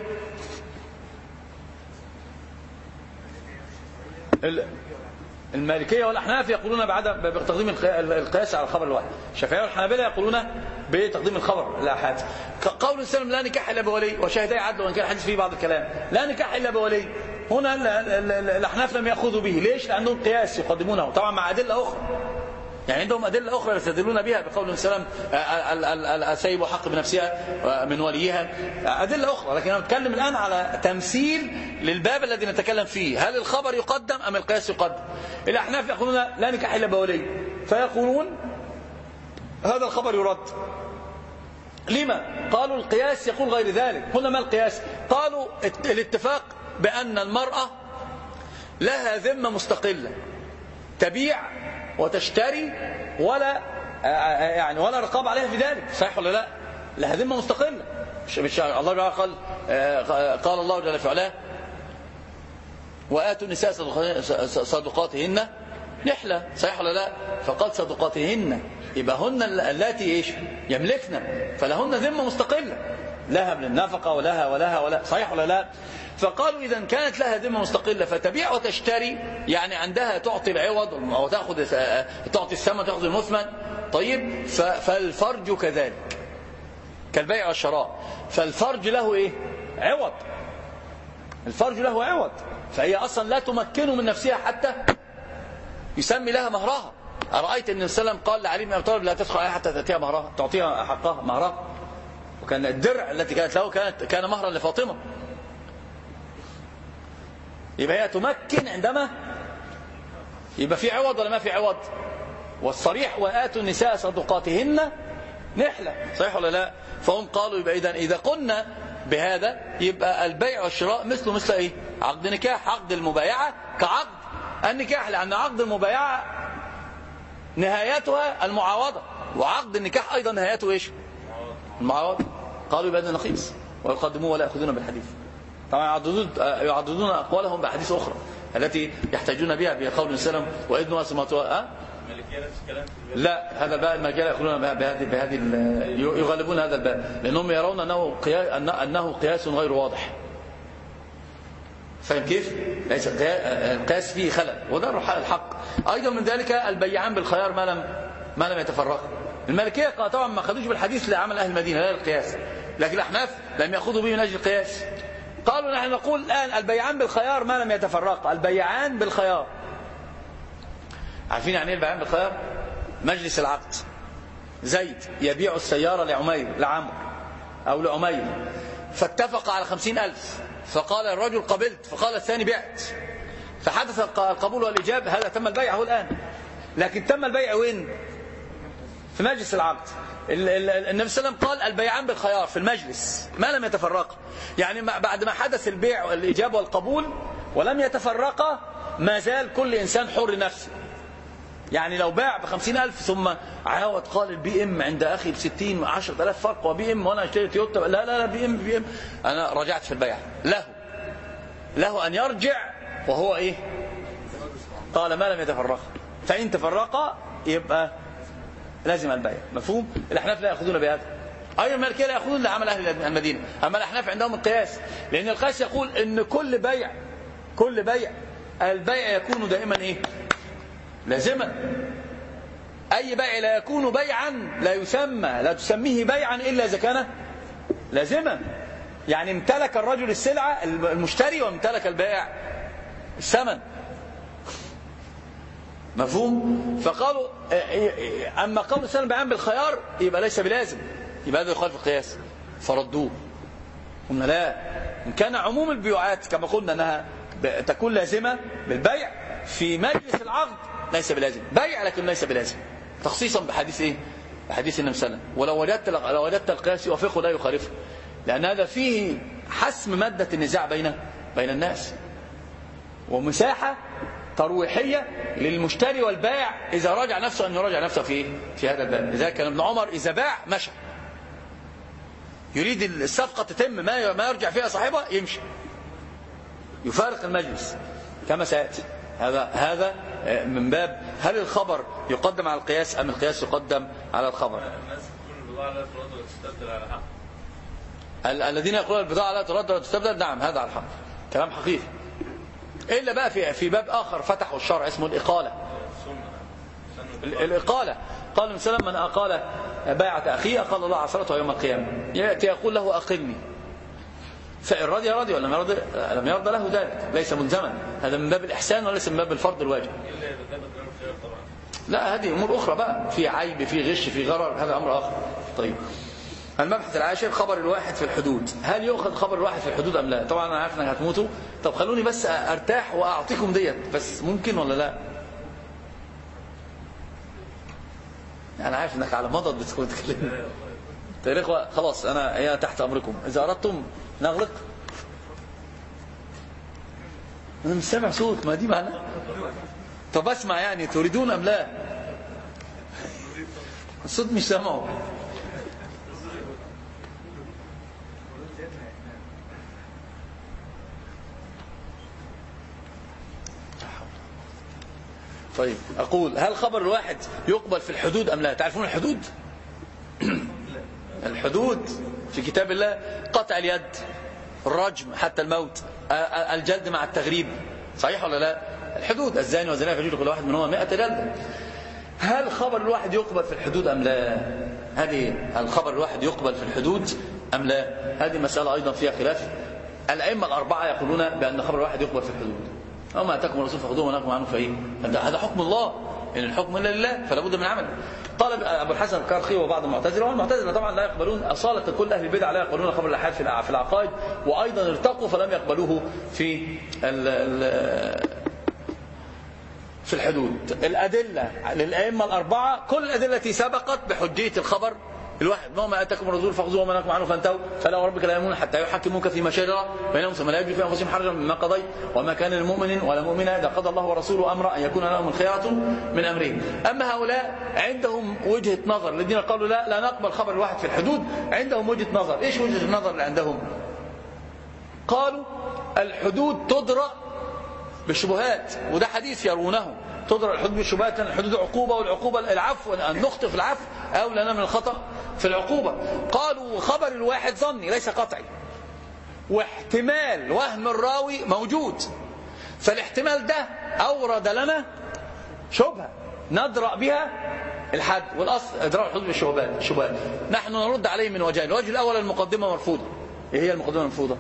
المالكية والأحناف يقولون بتقديم القياس على الخبر الواحد. الشافعية والحنابلة يقولون بتقديم الخبر الآحاد. قول السلام لا نكاح إلا بولي وشاهدي عدل، وإن كان الحديث فيه بعض الكلام لا نكاح إلا بولي. هنا الأحناف لم يأخذوا به. ليش؟ لأنهم قياس يقدمونه طبعا مع أدلة أخرى، يعني عندهم أدلة أخرى يستدلون بها بقول السلام السيب حق بنفسها من وليها، أدلة أخرى. لكن أنا أتكلم الآن على تمثيل للباب الذي نتكلم فيه، هل الخبر يقدم أم القياس يقدم؟ الأحناف يقولون لا نكاح إلا بولي، فيقولون هذا الخبر يرد. لما؟ قالوا القياس يقول غير ذلك. هنا ما القياس؟ قالوا الاتفاق بأن المرأة لها ذمة مستقلة تبيع وتشتري ولا رقابة عليها في ذلك، صحيح ولا لا؟ لها ذمة مستقلة. مش الله قال الله جل في علاه وآتوا النساء صدقاتهن نحلة، صحيح ولا لا؟ فقال صدقاتهن، يبقى هن اللاتي ايش؟ يملكن، فلهن ذمة مستقلة لها من النفقة ولها، صحيح ولا لا؟ فقالوا إذا كانت لها ذمة مستقلة فتبيع وتشتري، يعني عندها تعطي العوض أو تعطي الثمن تأخذ المثمن، طيب فالفرج كذلك كالبيع والشراء. فالفرج له إيه؟ عوض. الفرج له عوض، فهي أصلا لا تمكنه من نفسها حتى يسمي لها مهرها. أرأيت أن السلام قال لعلي بن أبي طالب لا تدخل عليها حتى تأتيها مهرها، تعطيها حقها مهرها. وكان الدرع التي كانت له كان مهرا لفاطمة. يبقى هي تمكن عندما يبقى في عوض ولا ما في عوض. والصريح وآتوا النساء صدقاتهن نحلة، صحيح ولا لا؟ فهم قالوا يبقى إذا قلنا بهذا يبقى البيع والشراء مثل إيه؟ عقد نكاح. عقد المبايعة كعقد النكاح، لأن عقد المبايعة نهايتها المعاوضة، وعقد النكاح أيضا نهايته إيش؟ المعاوضة. قالوا يبقى نقيس ويقدمون ولا يأخذون بالحديث. طبعا يعضدون أقوالهم بأحاديث أخرى التي يحتاجون بها بقول السلام وإذن واسماتها. لا، هذا الباب المالكية يأخذون بهذه يغلبون هذا الباب لأنهم يرون أنه قياس غير واضح. فاهم كيف؟ ليس القياس فيه خلل، وده الحق. أيضا من ذلك البيعان بالخيار ما لم يتفرقا. المالكية طبعا ما أخذوش بالحديث لعمل أهل المدينة لا القياس، لكن الأحناف لم يأخذوا به من أجل القياس. قالوا نحن نقول الآن البيعان بالخيار ما لم يتفرقا. البيعان بالخيار، عارفين يعني ايه البيعان بالخيار؟ مجلس العقد، زيد يبيع السيارة لعمرو أو لعمير، فاتفق على 50,000، فقال الرجل قبلت، فقال الثاني بعت، فحدث القبول والإجابة. هذا تم البيع هو الآن، لكن تم البيع وين؟ في مجلس العقد. النبي صلى الله عليه وسلم قال البيعان بالخيار في المجلس ما لم يتفرقا، يعني بعد ما حدث البيع والإجابة والقبول ولم يتفرقا ما زال كل إنسان حر نفسه. يعني لو باع ب50,000 ثم عاود قال البي ام عند أخي ب60 10,000 فرق، وبي ام وأنا اشتري تويوتا، لا بي ام أنا رجعت في البيع. له أن يرجع وهو إيه؟ قال ما لم يتفرقا، فإن تفرقا يبقى لازم البيع. مفهوم؟ الأحناف لا يأخذون بهذا، أيضا المالكية لا يأخذون لعمل أهل المدينة. أما الأحناف عندهم القياس، لأن القياس يقول إن كل بيع البيع يكون دائما إيه؟ لازما. أي بيع لا يكون بيعا لا تسميه بيعا إلا إذا كان لازما. يعني امتلك الرجل السلعة المشتري وامتلك البائع الثمن. مفهوم؟ فقالوا أما قول السلام بيعان بالخيار يبقى ليس بلازم، يبقى هذا يخالف القياس، فردوه. قلنا لا، إن كان عموم البيوعات كما قلنا أنها تكون لازمة بالبيع في مجلس العقد ليس بلازم، بيع لكن ليس بلازم، تخصيصا بحديث إيه؟ بحديث النبي صلى الله عليه وسلم. ولو وجدت القياس يوافقه لا يخالفه، لأن هذا فيه حسم مادة النزاع بين الناس، ومساحة ترويحية للمشتري والبائع إذا راجع نفسه أن يراجع نفسه في هذا الباب. لذلك كان ابن عمر إذا باع مشى، يريد الصفقة تتم ما يرجع فيها صاحبها يمشي، يفارق المجلس كما سيأتي. هذا من باب هل الخبر يقدم على القياس أم القياس يقدم على الخبر. الذين يقولون البضاعة لا ترد ولا تستبدل، نعم هذا على الحق، كلام حقيقي. إلا بقى في باب آخر فتحوا الشرع اسمه الإقالة. الإقالة قال النبي صلى الله عليه وسلم من أقال بيعة أخيه أقال الله عثرته يوم القيامة. يأتي يقول له أقلني، فإن رضي رضي ولم يرضى له ذلك، ليس ملزما. هذا من باب الإحسان وليس من باب الفرض الواجب. لا، هذه أمور أخرى بقى، في عيب، في غش، في غرر، هذا أمر آخر. طيب، المبحث العاشر خبر الواحد في الحدود. هل يؤخذ خبر الواحد في الحدود أم لا؟ طبعا أنا عارف أنك هتموتوا، طب خلوني بس أرتاح وأعطيكم ديت، بس ممكن ولا لا؟ أنا عارف أنك على مضض بتتكلم. طيب يا إخوة، خلاص أنا تحت أمركم، إذا أردتم نغلق. أنا مش سامع صوت، ما دي معناه. طب أسمع، يعني تريدون أم لا؟ الصوت مش سامعه. طيب، أقول هل خبر الواحد يقبل في الحدود أم لا؟ تعرفون الحدود؟ الحدود في كتاب الله قطع اليد، الرجم حتى الموت، الجلد مع التغريب، صحيح ولا لا؟ الحدود، الزاني والزانية فيجلد كل واحد منهما 100 جلدة. هل خبر الواحد يقبل في الحدود أم لا؟ هل خبر الواحد يقبل في الحدود أم لا؟ هذه مسألة أيضا فيها خلاف. الأئمة الأربعة يقولون بأن خبر الواحد يقبل في الحدود، وما أتاكم الرسول فخذوه ونهاكم عنه فإيه؟ هذا حكم الله، إن الحكم إلا لله فلا بد من عمله. قال أبو الحسن الكرخي وبعض المعتزلة، والمعتزلة طبعا لا يقبلون أصالة، كل أهل البدع لا يقبلون خبر الآحاد في العقائد، وأيضا ارتقوا فلم يقبلوه في الحدود. الأدلة للأئمة الأربعة كل الأدلة التي سبقت بحجية الخبر الواحد، وما أتاكم الرسول فخذوه وما نهاكم عنه فانتهوا، فلا وربك لا يؤمنون حتى يحكموك فيما شجر بينهم ثم لا يجدوا في أنفسهم حرجا مما قضيت وما كان للمؤمن ولا مؤمنة إذا قضى الله ورسوله أمرا أن يكون لهم الخيرة من أمرهم. أما هؤلاء عندهم وجهة نظر، الذين قالوا لا نقبل خبر الواحد في الحدود، عندهم وجهة نظر. إيش وجهة النظر اللي عندهم؟ قالوا الحدود تدرأ بالشبهات، وده حديث يرونه، تدرأ الحدود بالشبهات، لأن الحدود عقوبة، والعقوبة العفو، أن نخطئ في العفو أو لنا من الخطأ في العقوبة. قالوا خبر الواحد ظني ليس قطعي، واحتمال وهم الراوي موجود، فالاحتمال ده أورد لنا شبهة ندرأ بها الحد، والأصل إدراء الحدود بالشبهات. نحن نرد عليه من وجهين. الوجه الأول المقدمة مرفوضة. إيه هي المقدمة المرفوضة؟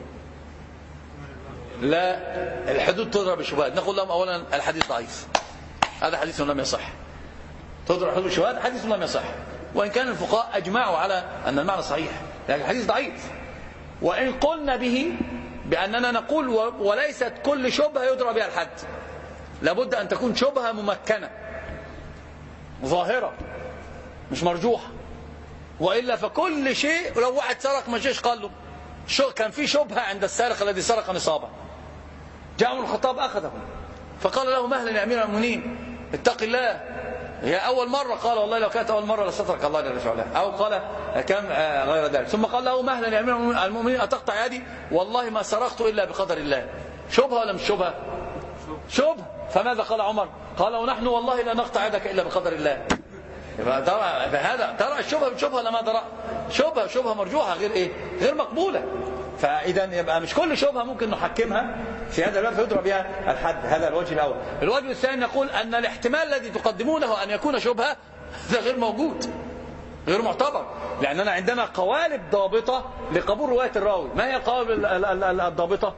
لا، الحدود تضرب بالشبهات. نقول لهم أولا الحديث ضعيف، هذا حديث لم يصح. تضرب الحدود بالشبهات حديث لم يصح، وإن كان الفقهاء أجمعوا على أن المعنى صحيح، لكن الحديث ضعيف. وإن قلنا به بأننا نقول وليست كل شبهة يضرب بها الحد، لابد أن تكون شبهة ممكنة ظاهرة مش مرجوحة، وإلا فكل شيء. لو واحد سرق ما جاش قال له كان في شبهة عند السارق الذي سرق نصابه، جاء عمر الخطاب أخذه فقال له مهلا يا أمير المؤمنين اتق الله، هي أول مرة، قال والله لو كانت أول مرة لسترك الله جل وعلا، أو قال كان غير ذلك. ثم قال له مهلا يا أمير المؤمنين أتقطع يدي، والله ما سرقت إلا بقدر الله. شبهة ولا مش شبهة؟ شبهة. فماذا قال عمر؟ قال ونحن والله لا نقطع يدك إلا بقدر الله. فهذا ترى الشبهة بالشبهة لما درى شبهة مرجوحة غير إيه؟ غير مقبولة. فإذا يبقى مش كل شبهة ممكن نحكمها في هذا الباب فيضرب بها الحد. هذا الوجه الأول. الوجه الثاني نقول أن الاحتمال الذي تقدمونه أن يكون شبهة ده غير موجود، غير معتبر، لأننا عندنا قوالب ضابطة لقبول رواية الراوي. ما هي القوالب الضابطة؟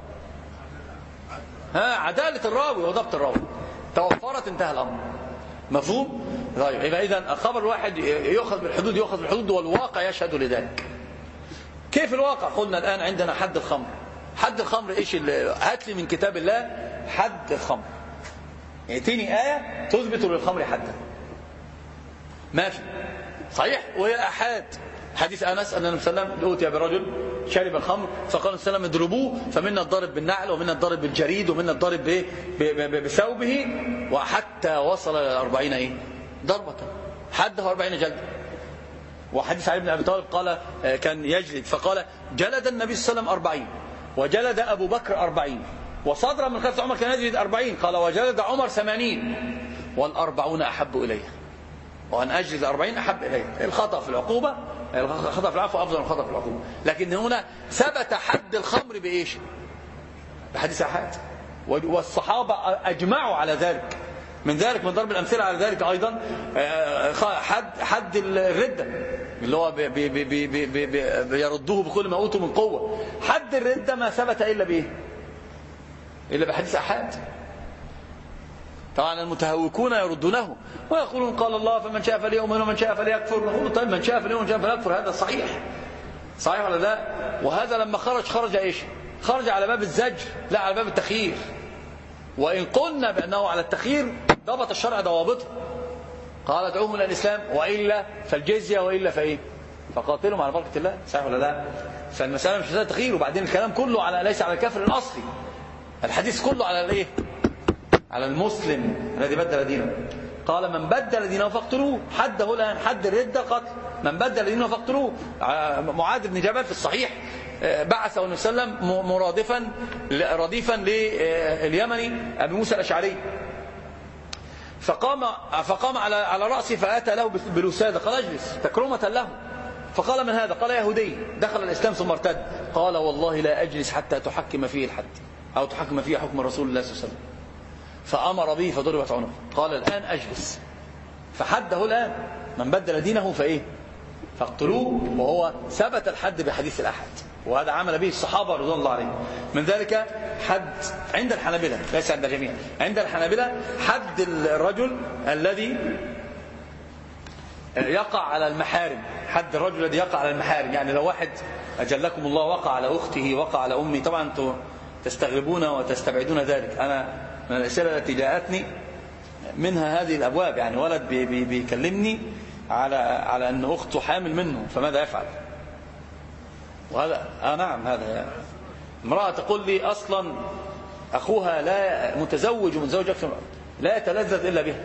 عدالة الراوي وضبط الراوي. توفرت انتهى الأمر. مفهوم؟ طيب يبقى إذن الخبر الواحد يؤخذ بالحدود والواقع يشهد لذلك. كيف الواقع؟ قلنا الآن عندنا حد الخمر. حد الخمر إيش؟ هات لي من كتاب الله حد الخمر، يأتيني آية تثبت للخمر حدا. ما في صحيح، وهي أحاد. حديث أنس أن النبي صلى الله عليه وسلم أوتي برجل شرب الخمر فقال النبي صلى الله عليه وسلم اضربوه، فمنا الضرب بالنعل ومنا الضرب بالجريد ومنا الضرب بثوبه، وحتى وصل إلى 40 ضربة، حده 40 جلدة. وحديث علي بن أبي طالب قال كان يجلد، فقال جلد النبي صلى الله عليه وسلم 40 وجلد أبو بكر 40، وصدر من خلف عمر كان يجلد 40، قال وجلد عمر 80 وال40 أحب إليه، وأن أجلد 40 أحب إليه. الخطأ في العقوبة، الخطأ في العفو أفضل من الخطأ في العقوبة. لكن هنا ثبت حد الخمر بإيش؟ بحديث أحد، والصحابة أجمعوا على ذلك. من ضرب الأمثلة على ذلك أيضا حد الردة اللي هو بيردوه بكل ما أوتوا من قوة. حد الردة ما ثبت إلا بإيه؟ إلا بحديث أحد. طبعا المتهوكون يردونه ويقولون قال الله فمن شاء فليؤمن ومن شاء فليكفر. نقول طيب من شاء فليؤمن ومن شاء فليكفر، هذا صحيح ولا لا؟ وهذا لما خرج إيش؟ خرج على باب الزجر لا على باب التخيير. وإن قلنا بأنه على التخيير ضبط الشرع ضوابطه، قال ادعوهم إلى الإسلام وإلا فالجزية وإلا فإيه؟ فقاتلهم على بركة الله. صحيح ولا لا؟ فالمسألة مش مسألة تخيير. وبعدين الكلام كله على ليس على الكافر الأصلي، الحديث كله على الإيه؟ على المسلم الذي بدل دينه. قال من بدل دينه فاقتلوه. حده الآن حد الردة قتل من بدل دينه فاقتلوه. معاذ بن جبل في الصحيح بعثه النبي صلى الله عليه وسلم رديفا لليمني أبي موسى الأشعري، فقام على رأسه فأتى له بالوسادة، قال اجلس تكرمة له، فقال من هذا؟ قال يهودي دخل الإسلام ثم ارتد. قال والله لا أجلس حتى تحكم فيه الحد أو تحكم فيه حكم رسول الله صلى الله عليه وسلم. فأمر به فضربت عنقه. قال الآن أجلس. فحده الآن من بدل دينه فإيه؟ فاقتلوه. وهو ثبت الحد بحديث الأحد، وهذا عمل به الصحابة رضوان الله عليهم. من ذلك حد عند الحنابلة، ليس عند الجميع، عند الحنابلة حد الرجل الذي يقع على المحارم. حد الرجل الذي يقع على المحارم، يعني لو واحد أجلكم الله وقع على أخته وقع على أمي، طبعا أنتم تستغربون وتستبعدون ذلك. أنا من الأسئلة التي جاءتني منها هذه الأبواب، يعني ولد بيكلمني على أن أخته حامل منه فماذا يفعل؟ وهذا نعم، هذا امرأة تقول لي أصلا أخوها لا متزوج ومن زوج أكثر لا يتلذذ إلا بها.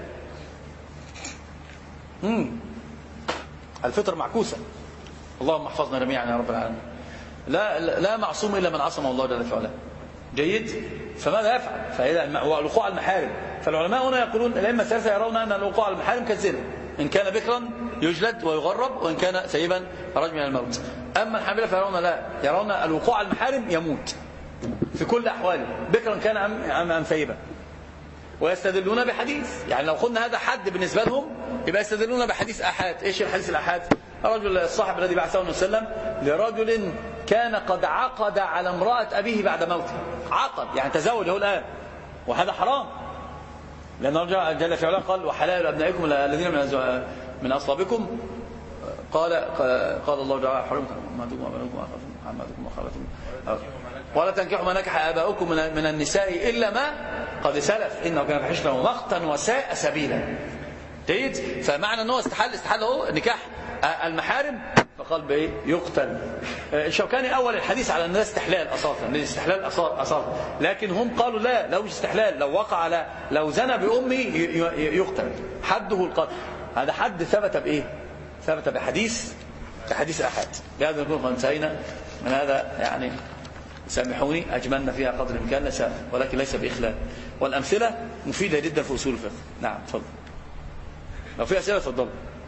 الفطر معكوسة. اللهم احفظنا جميعا يا رب العالمين. لا معصوم إلا من عصم الله جل في علاه. جيد. فماذا يفعل؟ فإذا الوقوع على المحارم، فالعلماء هنا يقولون الأئمة الثلاثة يرون أن الوقوع على المحارم كالزنا، إن كان بكرا يجلد ويغرب، وإن كان سيبا رجم من الموت. أما الحنابلة فيرون لا، يرون الوقوع على المحارم يموت في كل أحواله، بكرا كان أم ثيبا. ويستدلون بحديث، يعني لو قلنا هذا حد بالنسبة لهم يبقى يستدلون بحديث أحاد. إيش الحديث الأحاد؟ الرجل الصاحب الذي بعثه النبي صلى الله عليه وسلم لرجل كان قد عقد على امرأة أبيه بعد موته. عقد يعني تزوجه الآن، وهذا حرام، لأن الله جل في علاه قال وحلال أبنائكم الذين من أصلابكم. قال الله تعالى حرمت أمهاتكم وأبنائكم وأخواتكم ولا تنكحوا ما نكح آباؤكم من النساء إلا ما قد سلف إنه كان فحشا ومقتا وساء سبيلا. جيد. فمعنى أنه استحل هو نكاح المحارم، فقال بإيه؟ يقتل. الشوكاني أول الحديث على الناس استحلال أساسا، الاستحلال أساسا، لكن هم قالوا لا، لو مش استحلال، لو زنى بأمه يقتل، حده القتل. هذا حد ثبت بإيه؟ ثبت بحديث أحد. بهذا نكون انتهينا من هذا، يعني سامحوني أجملنا فيها قدر الإمكان ولكن ليس بإخلال، والأمثلة مفيدة جدا في أصول الفقه. نعم تفضل، لو في أسئلة تفضل.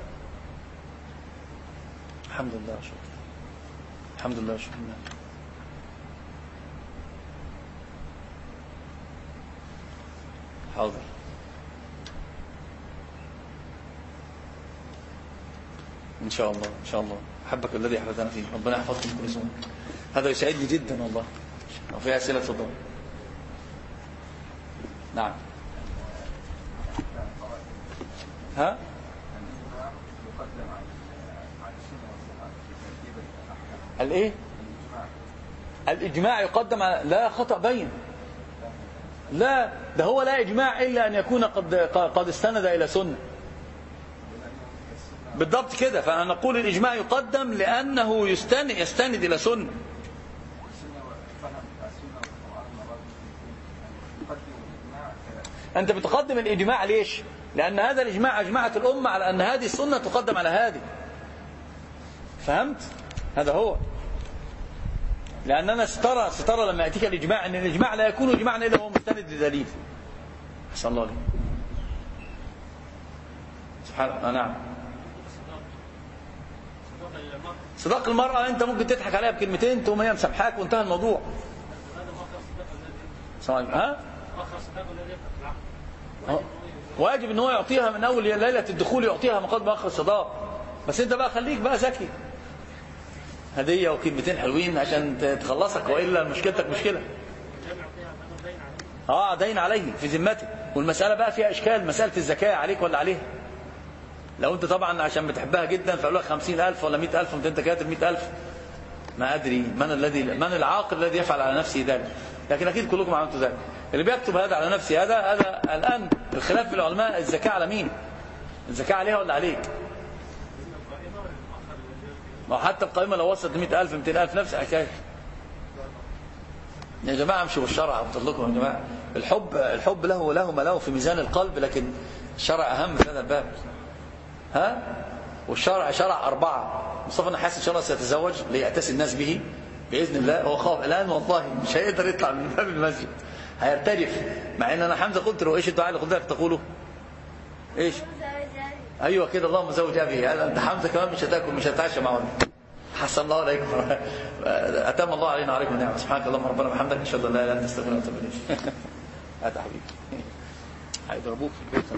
الحمد لله شكرا. الحمد لله شكرا. حاضر. إن شاء الله إن شاء الله. أحبك الذي أحببتنا فيه، ربنا يحفظكم كل سنة. هذا يسعدني جدا والله. لو في أسئلة تفضل. نعم. ها؟ الايه؟ الإجماع يقدم على لا خطأ بين. لا، ده هو لا إجماع إلا أن يكون قد استند إلى سنة. بالضبط كده. فنقول الإجماع يقدم لأنه يستند إلى سنة. أنت بتقدم الإجماع ليش؟ لأن هذا الإجماع أجمعت الأمة على أن هذه السنة تقدم على هذه. فهمت؟ هذا هو. لأننا سترى لما يأتيك الإجماع أن الإجماع لا يكون إجماعا إلا هو مستند لدليل. أحسن الله لي. سبحان الله. نعم. صداق المرأة أنت ممكن تضحك عليها بكلمتين تقوم هي مسامحاك وانتهى الموضوع. ها؟ واجب ان هو يعطيها من اول ليله الدخول، يعطيها مقدم اخر الصداق. بس انت بقى خليك بقى ذكي، هديه وكلمتين حلوين عشان تخلصك، والا مشكلتك مشكله. دين عليه في ذمته. والمساله بقى فيها اشكال، مساله الزكاه عليك ولا عليها. لو انت طبعا عشان بتحبها جدا فقالوا لك 50,000 ولا 100,000 وانت كاتب 100,000، ما ادري من العاقل الذي يفعل على نفسه ذلك. لكن اكيد كلكم عملتوا ذلك. اللي بيكتب هذا على نفسه هذا الان الخلاف في العلماء، الزكاه على مين؟ الزكاه عليها ولا عليك؟ ما حتى القائمه لو وصلت 100,000 200,000 نفس الحكايه. يا جماعه امشوا بالشرع. قلت لكم يا جماعه الحب له ما له في ميزان القلب، لكن الشرع اهم في هذا الباب. ها؟ والشرع شرع 4. مصطفى النحاس ان شاء الله سيتزوج ليأتسي الناس به باذن الله. هو خاف الان والله مش هيقدر يطلع من باب المسجد، هيرتجف. مع ان انا حمزه قلت له ايش الدعاء اللي قلت لك تقوله؟ ايش؟ ايوه كده، اللهم زوج ابي. انت حمزه كمان مش هتاكل مش هتتعشى معه. حسن الله عليكم. أتم الله علينا وعليكم النعمة. سبحانك اللهم ربنا وبحمدك، أشهد أن لا إله إلا أنت، أستغفرك وأتوب إليك. هات حبيبي هيضربوك في البيت.